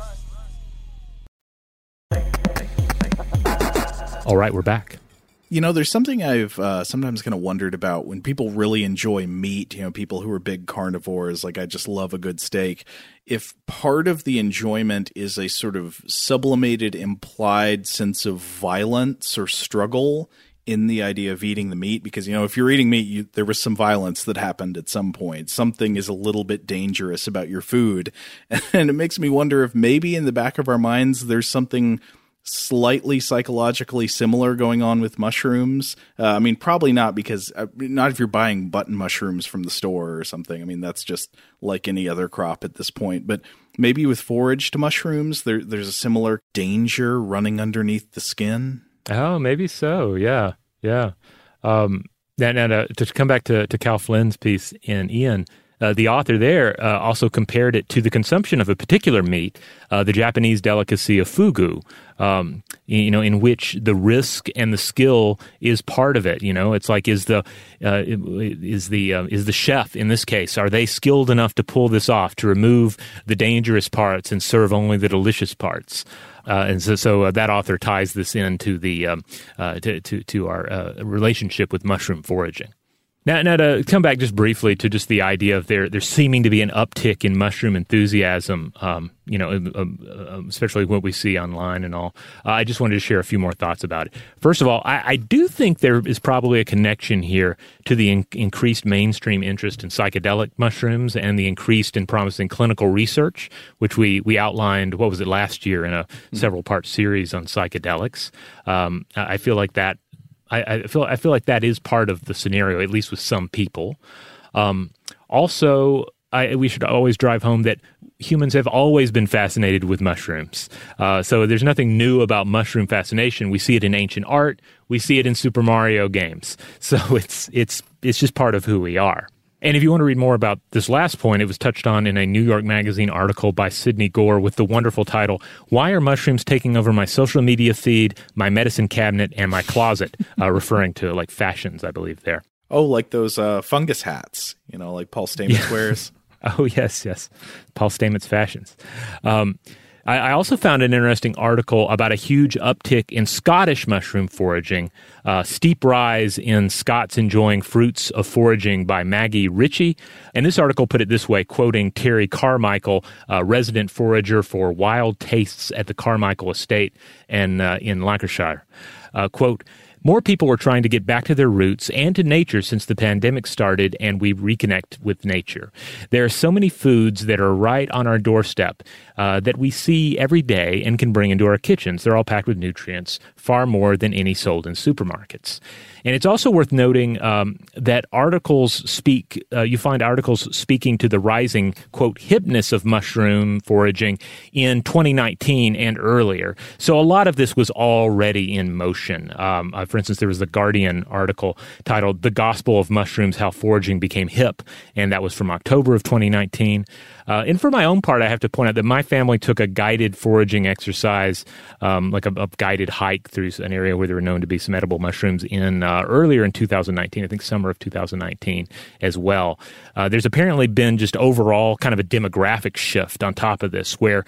All right, we're back. You know, there's something I've uh, sometimes kind of wondered about when people really enjoy meat, you know, people who are big carnivores, like I just love a good steak. If part of the enjoyment is a sort of sublimated, implied sense of violence or struggle in the idea of eating the meat, because, you know, if you're eating meat, you, there was some violence that happened at some point. Something is a little bit dangerous about your food. And it makes me wonder if maybe in the back of our minds, there's something slightly psychologically similar going on with mushrooms. Uh, I mean, probably not, because uh, not if you're buying button mushrooms from the store or something. I mean, that's just like any other crop at this point. But maybe with foraged mushrooms, there, there's a similar danger running underneath the skin. Oh, maybe so. Yeah. Yeah. Um, and, and uh, to come back to, to Cal Flynn's piece in Ian, Uh, the author there uh, also compared it to the consumption of a particular meat, uh, the Japanese delicacy of fugu, um, you know, in which the risk and the skill is part of it. You know, it's like, is the uh, is the uh, is the chef in this case, are they skilled enough to pull this off, to remove the dangerous parts and serve only the delicious parts? Uh, and so, so uh, that author ties this into the um, uh, to, to to our uh, relationship with mushroom foraging. Now, now, to come back just briefly to just the idea of there, there seeming to be an uptick in mushroom enthusiasm, um, you know, uh, especially what we see online and all. Uh, I just wanted to share a few more thoughts about it. First of all, I, I do think there is probably a connection here to the in- increased mainstream interest in psychedelic mushrooms and the increased and promising clinical research, which we we outlined, what was it, last year in a mm-hmm. several-part series on psychedelics. Um, I feel like that I, I feel I feel like that is part of the scenario, at least with some people. Um, also, I, we should always drive home that humans have always been fascinated with mushrooms. Uh, so there's nothing new about mushroom fascination. We see it in ancient art. We see it in Super Mario games. So it's it's it's just part of who we are. And if you want to read more about this last point, it was touched on in a New York Magazine article by Sidney Gore with the wonderful title, "Why Are Mushrooms Taking Over My Social Media Feed, My Medicine Cabinet, and My Closet?" uh, referring to, like, fashions, I believe, there. Oh, like those uh, fungus hats, you know, like Paul Stamets yeah. wears. Oh, yes, yes. Paul Stamets fashions. Um I also found an interesting article about a huge uptick in Scottish mushroom foraging, uh, steep rise in Scots enjoying fruits of foraging by Maggie Ritchie. And this article put it this way, quoting Terry Carmichael, a resident forager for Wild Tastes at the Carmichael Estate and uh, in Lancashire. Uh, quote, "More people were trying to get back to their roots and to nature since the pandemic started and we reconnect with nature. There are so many foods that are right on our doorstep uh, that we see every day and can bring into our kitchens. They're all packed with nutrients, far more than any sold in supermarkets." And it's also worth noting um, that articles speak, uh, you find articles speaking to the rising, quote, hipness of mushroom foraging in twenty nineteen and earlier. So a lot of this was already in motion. Um, uh, for instance, there was the Guardian article titled "The Gospel of Mushrooms, How Foraging Became Hip," and that was from October of twenty nineteen. Uh, and for my own part, I have to point out that my family took a guided foraging exercise, um, like a, a guided hike through an area where there were known to be some edible mushrooms in uh, earlier in two thousand nineteen, I think summer of two thousand nineteen as well. Uh, there's apparently been just overall kind of a demographic shift on top of this, where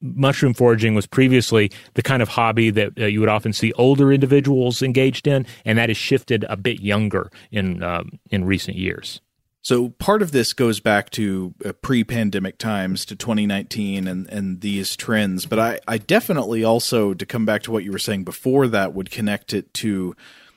mushroom foraging was previously the kind of hobby that uh, you would often see older individuals engaged in, and that has shifted a bit younger in um, in recent years. So part of this goes back to uh, pre-pandemic times, to twenty nineteen and, and these trends. But I, I definitely also, to come back to what you were saying before that, would connect it to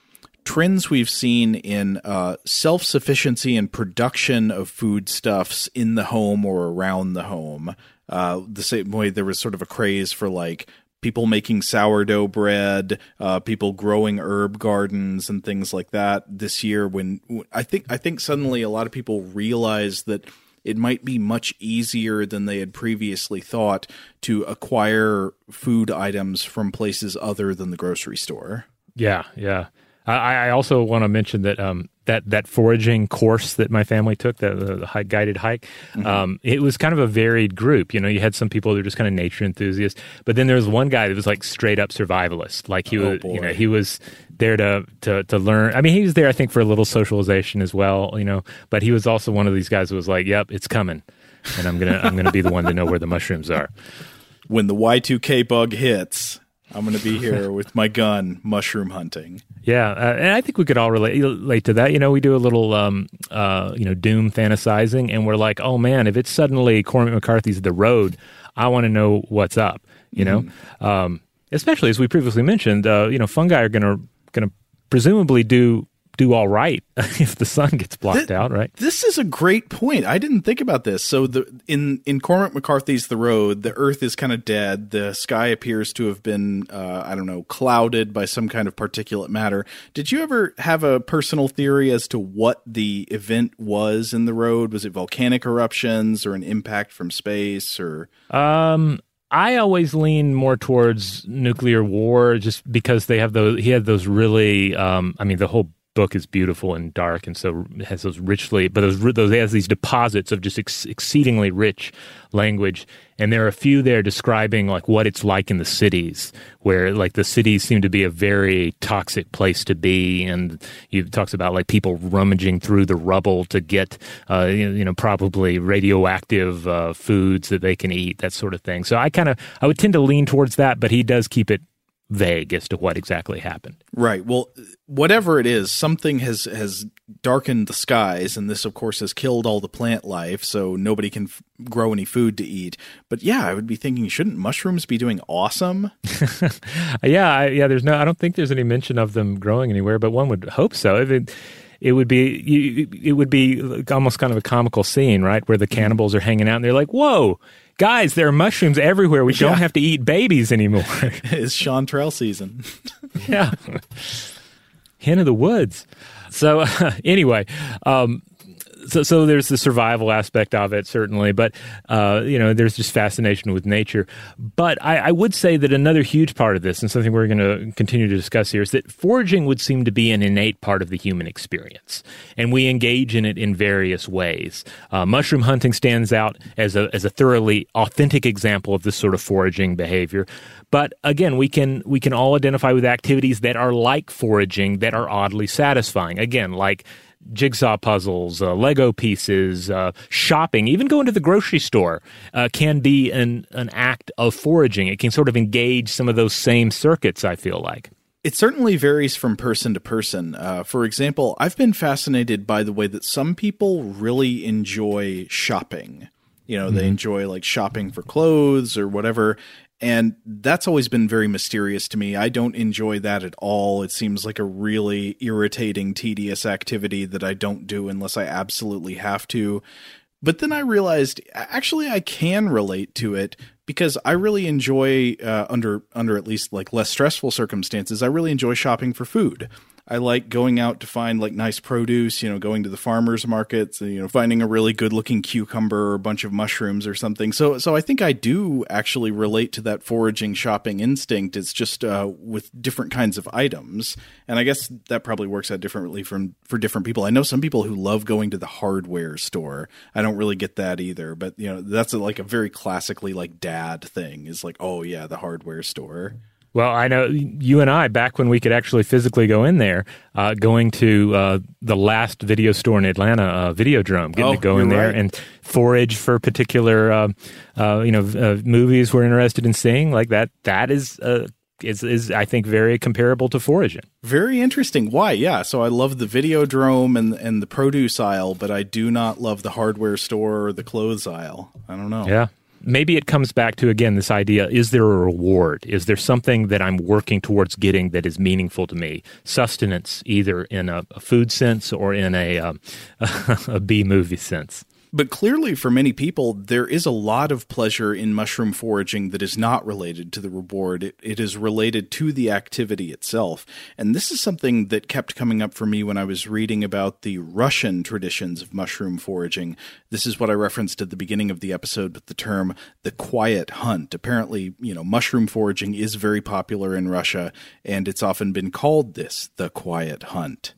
trends we've seen in uh, self-sufficiency and production of foodstuffs in the home or around the home. Uh, the same way there was sort of a craze for like people making sourdough bread, uh, people growing herb gardens and things like that this year. When I think I think suddenly a lot of people realized that it might be much easier than they had previously thought to acquire food items from places other than the grocery store. Yeah, yeah. I, I also want to mention that um, that that foraging course that my family took, the, the hike, guided hike, mm-hmm. um, it was kind of a varied group. You know, you had some people that were just kind of nature enthusiasts, but then there was one guy that was like straight up survivalist. Like he oh, was, boy. you know, he was there to, to to learn. I mean, he was there, I think, for a little socialization as well. You know, but he was also one of these guys who was like, "Yep, it's coming, and I'm gonna I'm gonna be the one to know where the mushrooms are." When the Y two K bug hits, I'm going to be here with my gun, mushroom hunting. Yeah, uh, and I think we could all relate, relate to that. You know, we do a little, um, uh, you know, doom fantasizing, and we're like, oh man, if it's suddenly Cormac McCarthy's The Road, I want to know what's up. You know, mm. um, especially as we previously mentioned, uh, you know, fungi are going to going to presumably do do all right if the sun gets blocked this, out, right? This is a great point. I didn't think about this. So the in, in Cormac McCarthy's The Road, the earth is kind of dead. The sky appears to have been, uh, I don't know, clouded by some kind of particulate matter. Did you ever have a personal theory as to what the event was in The Road? Was it volcanic eruptions or an impact from space or... Um... I always lean more towards nuclear war just because they have those, he had those really, um, I mean, the whole book is beautiful and dark, and so it has those richly, but those those it has these deposits of just ex- exceedingly rich language, and there are a few there describing like what it's like in the cities, where like the cities seem to be a very toxic place to be, and he talks about like people rummaging through the rubble to get uh, you, you know probably radioactive uh, foods that they can eat, that sort of thing. So I kind of I would tend to lean towards that, but he does keep it vague as to what exactly happened. Right. Well, whatever it is, something has has darkened the skies, and this, of course, has killed all the plant life, so nobody can f- grow any food to eat. But yeah, I would be thinking, shouldn't mushrooms be doing awesome? yeah, I, yeah. There's no. I don't think there's any mention of them growing anywhere, but one would hope so. If it, it would be. You, it would be almost kind of a comical scene, right, where the cannibals are hanging out, and they're like, "Whoa, guys, there are mushrooms everywhere. We don't yeah. have to eat babies anymore." It's Chanterelle season. yeah. Hen of the woods. So uh, anyway, um, so so there's the survival aspect of it, certainly, but uh, you know, there's just fascination with nature. But I, I would say that another huge part of this, and something we're going to continue to discuss here, is that foraging would seem to be an innate part of the human experience, and we engage in it in various ways. Uh, mushroom hunting stands out as a as a thoroughly authentic example of this sort of foraging behavior. But again, we can we can all identify with activities that are like foraging that are oddly satisfying. Again, like jigsaw puzzles, uh, Lego pieces, uh, shopping, even going to the grocery store uh, can be an, an act of foraging. It can sort of engage some of those same circuits, I feel like. It certainly varies from person to person. Uh, for example, I've been fascinated by the way that some people really enjoy shopping. You know, mm-hmm. they enjoy like shopping for clothes or whatever. And that's always been very mysterious to me. I don't enjoy that at all. It seems like a really irritating, tedious activity that I don't do unless I absolutely have to. But then I realized, actually, I can relate to it because I really enjoy, uh, under under at least like less stressful circumstances, I really enjoy shopping for food. I like going out to find like nice produce, you know, going to the farmers markets, you know, finding a really good looking cucumber or a bunch of mushrooms or something. So, so I think I do actually relate to that foraging shopping instinct. It's just uh, with different kinds of items. And I guess that probably works out differently from for different people. I know some people who love going to the hardware store. I don't really get that either, but you know, that's a, like a very classically like dad thing is like, oh yeah, the hardware store. Well, I know you and I, back when we could actually physically go in there, uh, going to uh, the last video store in Atlanta, uh, Videodrome, getting oh, to go in there right. and forage for particular, uh, uh, you know, uh, movies we're interested in seeing. Like that, that is, uh, is, is I think, very comparable to foraging. Very interesting. Why? Yeah. So I love the Videodrome and and the produce aisle, but I do not love the hardware store or the clothes aisle. I don't know. Yeah. Maybe it comes back to, again, this idea, is there a reward? Is there something that I'm working towards getting that is meaningful to me? Sustenance, either in a, a food sense or in a, um, a B-movie sense. But clearly for many people, there is a lot of pleasure in mushroom foraging that is not related to the reward. It, it is related to the activity itself. And this is something that kept coming up for me when I was reading about the Russian traditions of mushroom foraging. This is what I referenced at the beginning of the episode with the term the quiet hunt. Apparently, you know, mushroom foraging is very popular in Russia, and it's often been called this, the quiet hunt.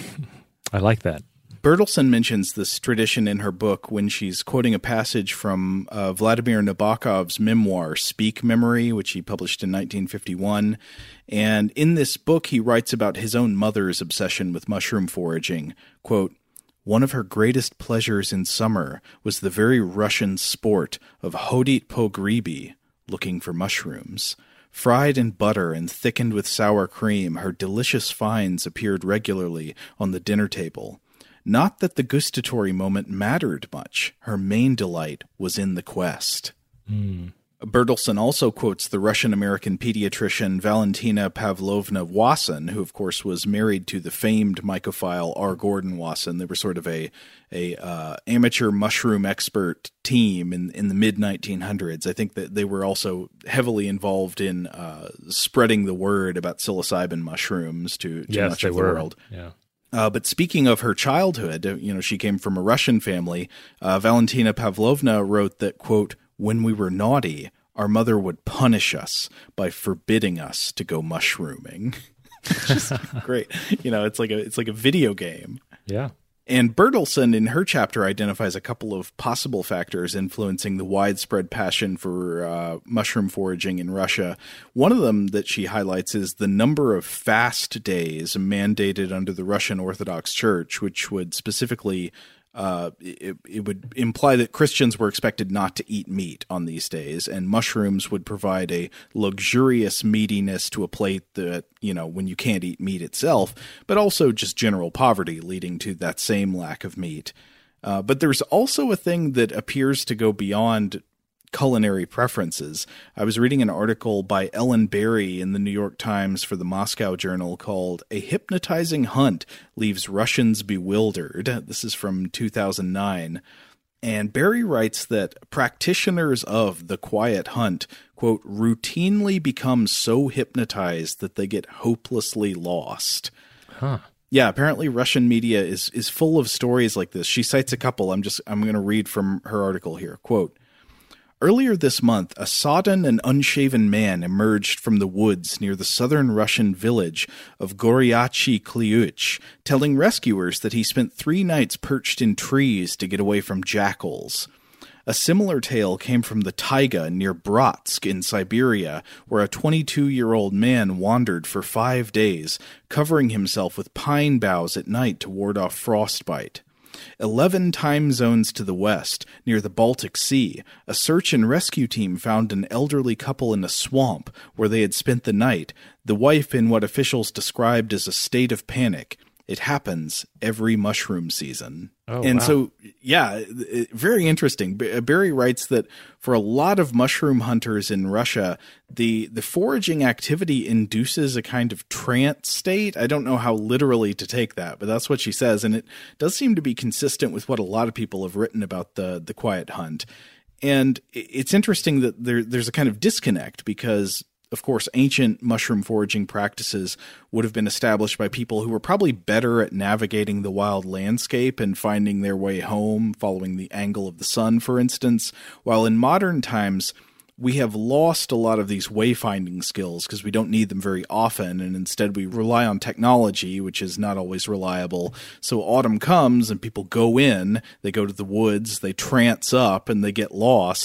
I like that. Bertelsen mentions this tradition in her book when she's quoting a passage from uh, Vladimir Nabokov's memoir, Speak Memory, which he published in nineteen fifty-one. And in this book, he writes about his own mother's obsession with mushroom foraging. Quote, "One of her greatest pleasures in summer was the very Russian sport of hodit po gribi, looking for mushrooms. Fried in butter and thickened with sour cream, her delicious finds appeared regularly on the dinner table. Not that the gustatory moment mattered much. Her main delight was in the quest." Mm. Bertelsen also quotes the Russian-American pediatrician Valentina Pavlovna Wasson, who, of course, was married to the famed mycophile R. Gordon Wasson. They were sort of a a uh, amateur mushroom expert team in, in the mid nineteen hundreds. I think that they were also heavily involved in uh, spreading the word about psilocybin mushrooms to, to yes, much they of the were. world. Yeah. Uh, but speaking of her childhood, you know, she came from a Russian family. Uh, Valentina Pavlovna wrote that, quote, "When we were naughty, our mother would punish us by forbidding us to go mushrooming." Just great. You know, it's like a it's like a video game. Yeah. And Bertelsen, in her chapter, identifies a couple of possible factors influencing the widespread passion for uh, mushroom foraging in Russia. One of them that she highlights is the number of fast days mandated under the Russian Orthodox Church, which would specifically uh, it, it would imply that Christians were expected not to eat meat on these days, and mushrooms would provide a luxurious meatiness to a plate that, you know, when you can't eat meat itself, but also just general poverty leading to that same lack of meat. Uh, but there's also a thing that appears to go beyond culinary preferences. I was reading an article by Ellen Berry in the New York Times for the Moscow Journal called "A Hypnotizing Hunt Leaves Russians Bewildered." This is from two thousand nine. And Berry writes that practitioners of the quiet hunt, quote, routinely become so hypnotized that they get hopelessly lost. Huh. Yeah, apparently Russian media is is full of stories like this. She cites a couple. I'm just I'm going to read from her article here. Quote, "Earlier this month, a sodden and unshaven man emerged from the woods near the southern Russian village of Goryachi Kliuch, telling rescuers that he spent three nights perched in trees to get away from jackals. A similar tale came from the taiga near Bratsk in Siberia, where a twenty-two-year-old man wandered for five days, covering himself with pine boughs at night to ward off frostbite. Eleven time zones to the west, near the Baltic Sea, a search and rescue team found an elderly couple in a swamp where they had spent the night, the wife in what officials described as a state of panic. It happens every mushroom season." Oh, and wow. so, yeah, it, very interesting. B- Barry writes that for a lot of mushroom hunters in Russia, the, the foraging activity induces a kind of trance state. I don't know how literally to take that, but that's what she says. And it does seem to be consistent with what a lot of people have written about the, the quiet hunt. And it's interesting that there, there's a kind of disconnect because, of course, ancient mushroom foraging practices would have been established by people who were probably better at navigating the wild landscape and finding their way home, following the angle of the sun, for instance, while in modern times we have lost a lot of these wayfinding skills because we don't need them very often, and instead we rely on technology, which is not always reliable. So autumn comes and people go in, they go to the woods, they trance up, and they get lost.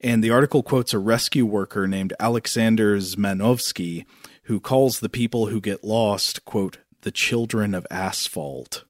And the article quotes a rescue worker named Alexander Zmanovsky, who calls the people who get lost, quote, the children of asphalt.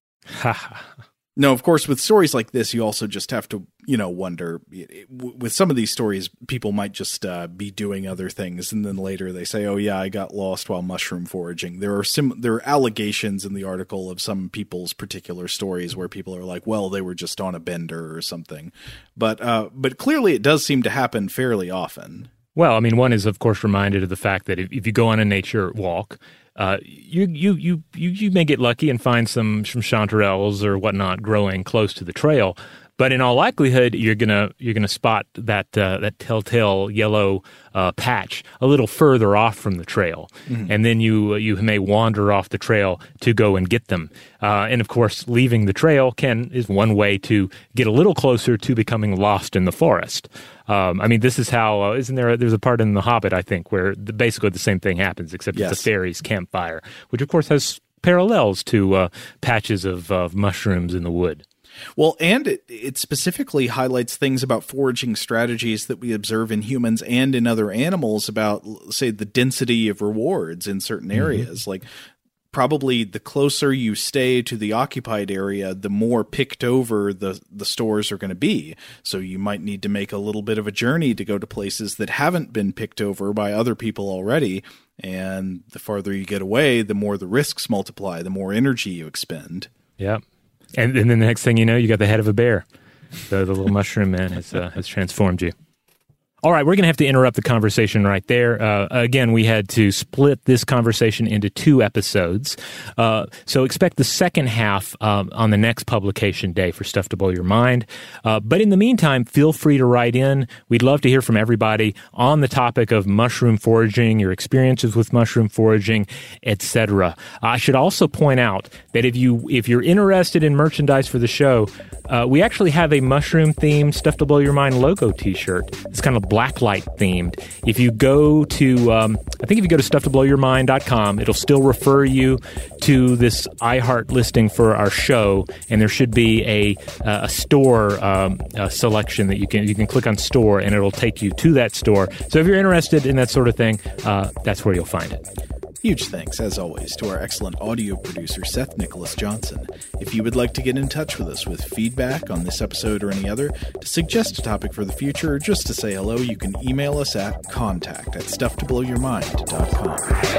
No, of course, with stories like this, you also just have to, you know, wonder. With some of these stories, people might just uh, be doing other things, and then later they say, "Oh, yeah, I got lost while mushroom foraging." There are sim- there are allegations in the article of some people's particular stories where people are like, "Well, they were just on a bender or something," but uh, but clearly, it does seem to happen fairly often. Well, I mean, one is, of course, reminded of the fact that if, if you go on a nature walk, uh, you, you you you you may get lucky and find some some chanterelles or whatnot growing close to the trail. But in all likelihood, you're gonna you're gonna spot that uh, that telltale yellow uh, patch a little further off from the trail, mm-hmm. and then you you may wander off the trail to go and get them. Uh, and of course, leaving the trail can is one way to get a little closer to becoming lost in the forest. Um, I mean, this is how uh, isn't there? A, there's a part in The Hobbit, I think, where the, basically the same thing happens, except yes. it's a fairy's campfire, which of course has parallels to uh, patches of, of mushrooms in the wood. Well, and it, it specifically highlights things about foraging strategies that we observe in humans and in other animals about, say, the density of rewards in certain areas. Mm-hmm. Like, probably the closer you stay to the occupied area, the more picked over the, the stores are going to be. So you might need to make a little bit of a journey to go to places that haven't been picked over by other people already. And the farther you get away, the more the risks multiply, the more energy you expend. Yeah. And, and then the next thing you know, you got the head of a bear. The, the little mushroom man has uh, has transformed you. All right, we're going to have to interrupt the conversation right there. Uh, again, we had to split this conversation into two episodes. Uh, so expect the second half um, on the next publication day for Stuff to Blow Your Mind. Uh, but in the meantime, feel free to write in. We'd love to hear from everybody on the topic of mushroom foraging, your experiences with mushroom foraging, et cetera. I should also point out that if, you, if you're interested in merchandise for the show, uh, we actually have a mushroom-themed Stuff to Blow Your Mind logo t-shirt. It's kind of blacklight themed. If you go to, um, I think if you go to stuff to blow your mind dot com, it'll still refer you to this iHeart listing for our show, and there should be a a store um, a selection that you can you can click on store, and it'll take you to that store. So if you're interested in that sort of thing, uh, that's where you'll find it. Huge thanks, as always, to our excellent audio producer, Seth Nicholas Johnson. If you would like to get in touch with us with feedback on this episode or any other, to suggest a topic for the future, or just to say hello, you can email us at contact at stuff to blow your mind dot com.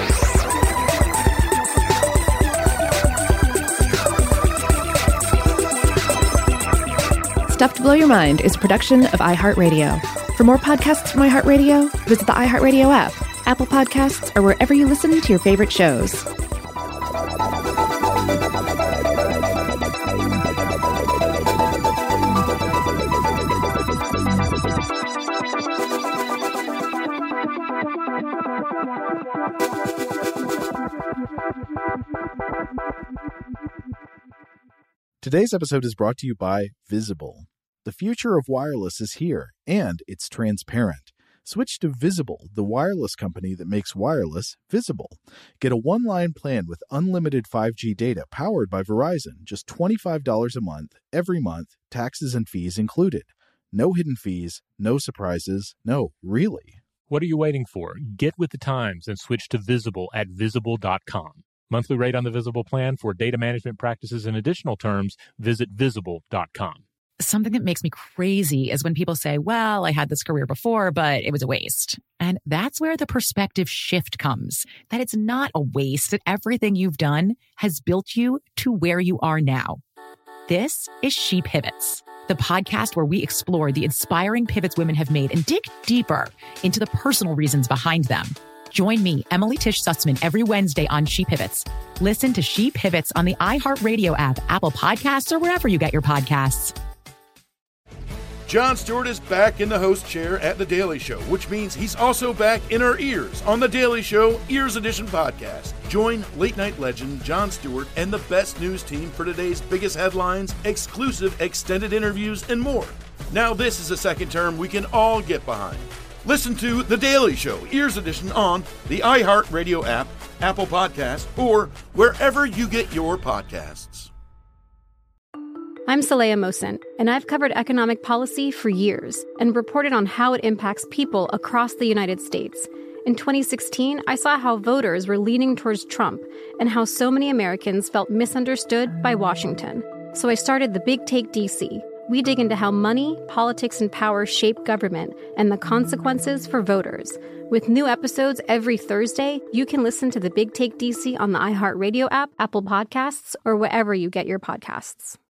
Stuff to Blow Your Mind is a production of iHeartRadio. For more podcasts from iHeartRadio, visit the iHeartRadio app, Apple Podcasts, or wherever you listen to your favorite shows. Today's episode is brought to you by Visible. The future of wireless is here, and it's transparent. Switch to Visible, the wireless company that makes wireless visible. Get a one-line plan with unlimited five G data powered by Verizon, just twenty-five dollars a month, every month, taxes and fees included. No hidden fees, no surprises, no, really. What are you waiting for? Get with the times and switch to Visible at visible dot com. Monthly rate on the Visible plan for data management practices and additional terms, visit visible dot com. Something that makes me crazy is when people say, well, I had this career before, but it was a waste. And that's where the perspective shift comes, that it's not a waste, that everything you've done has built you to where you are now. This is She Pivots, the podcast where we explore the inspiring pivots women have made and dig deeper into the personal reasons behind them. Join me, Emily Tish Sussman, every Wednesday on She Pivots. Listen to She Pivots on the iHeartRadio app, Apple Podcasts, or wherever you get your podcasts. Jon Stewart is back in the host chair at The Daily Show, which means he's also back in our ears on The Daily Show Ears Edition podcast. Join late-night legend Jon Stewart and the best news team for today's biggest headlines, exclusive extended interviews, and more. Now this is a second term we can all get behind. Listen to The Daily Show Ears Edition on the iHeartRadio app, Apple Podcasts, or wherever you get your podcasts. I'm Saleha Mohsin, and I've covered economic policy for years and reported on how it impacts people across the United States. In twenty sixteen, I saw how voters were leaning towards Trump and how so many Americans felt misunderstood by Washington. So I started The Big Take D C. We dig into how money, politics, and power shape government and the consequences for voters. With new episodes every Thursday, you can listen to The Big Take D C on the iHeartRadio app, Apple Podcasts, or wherever you get your podcasts.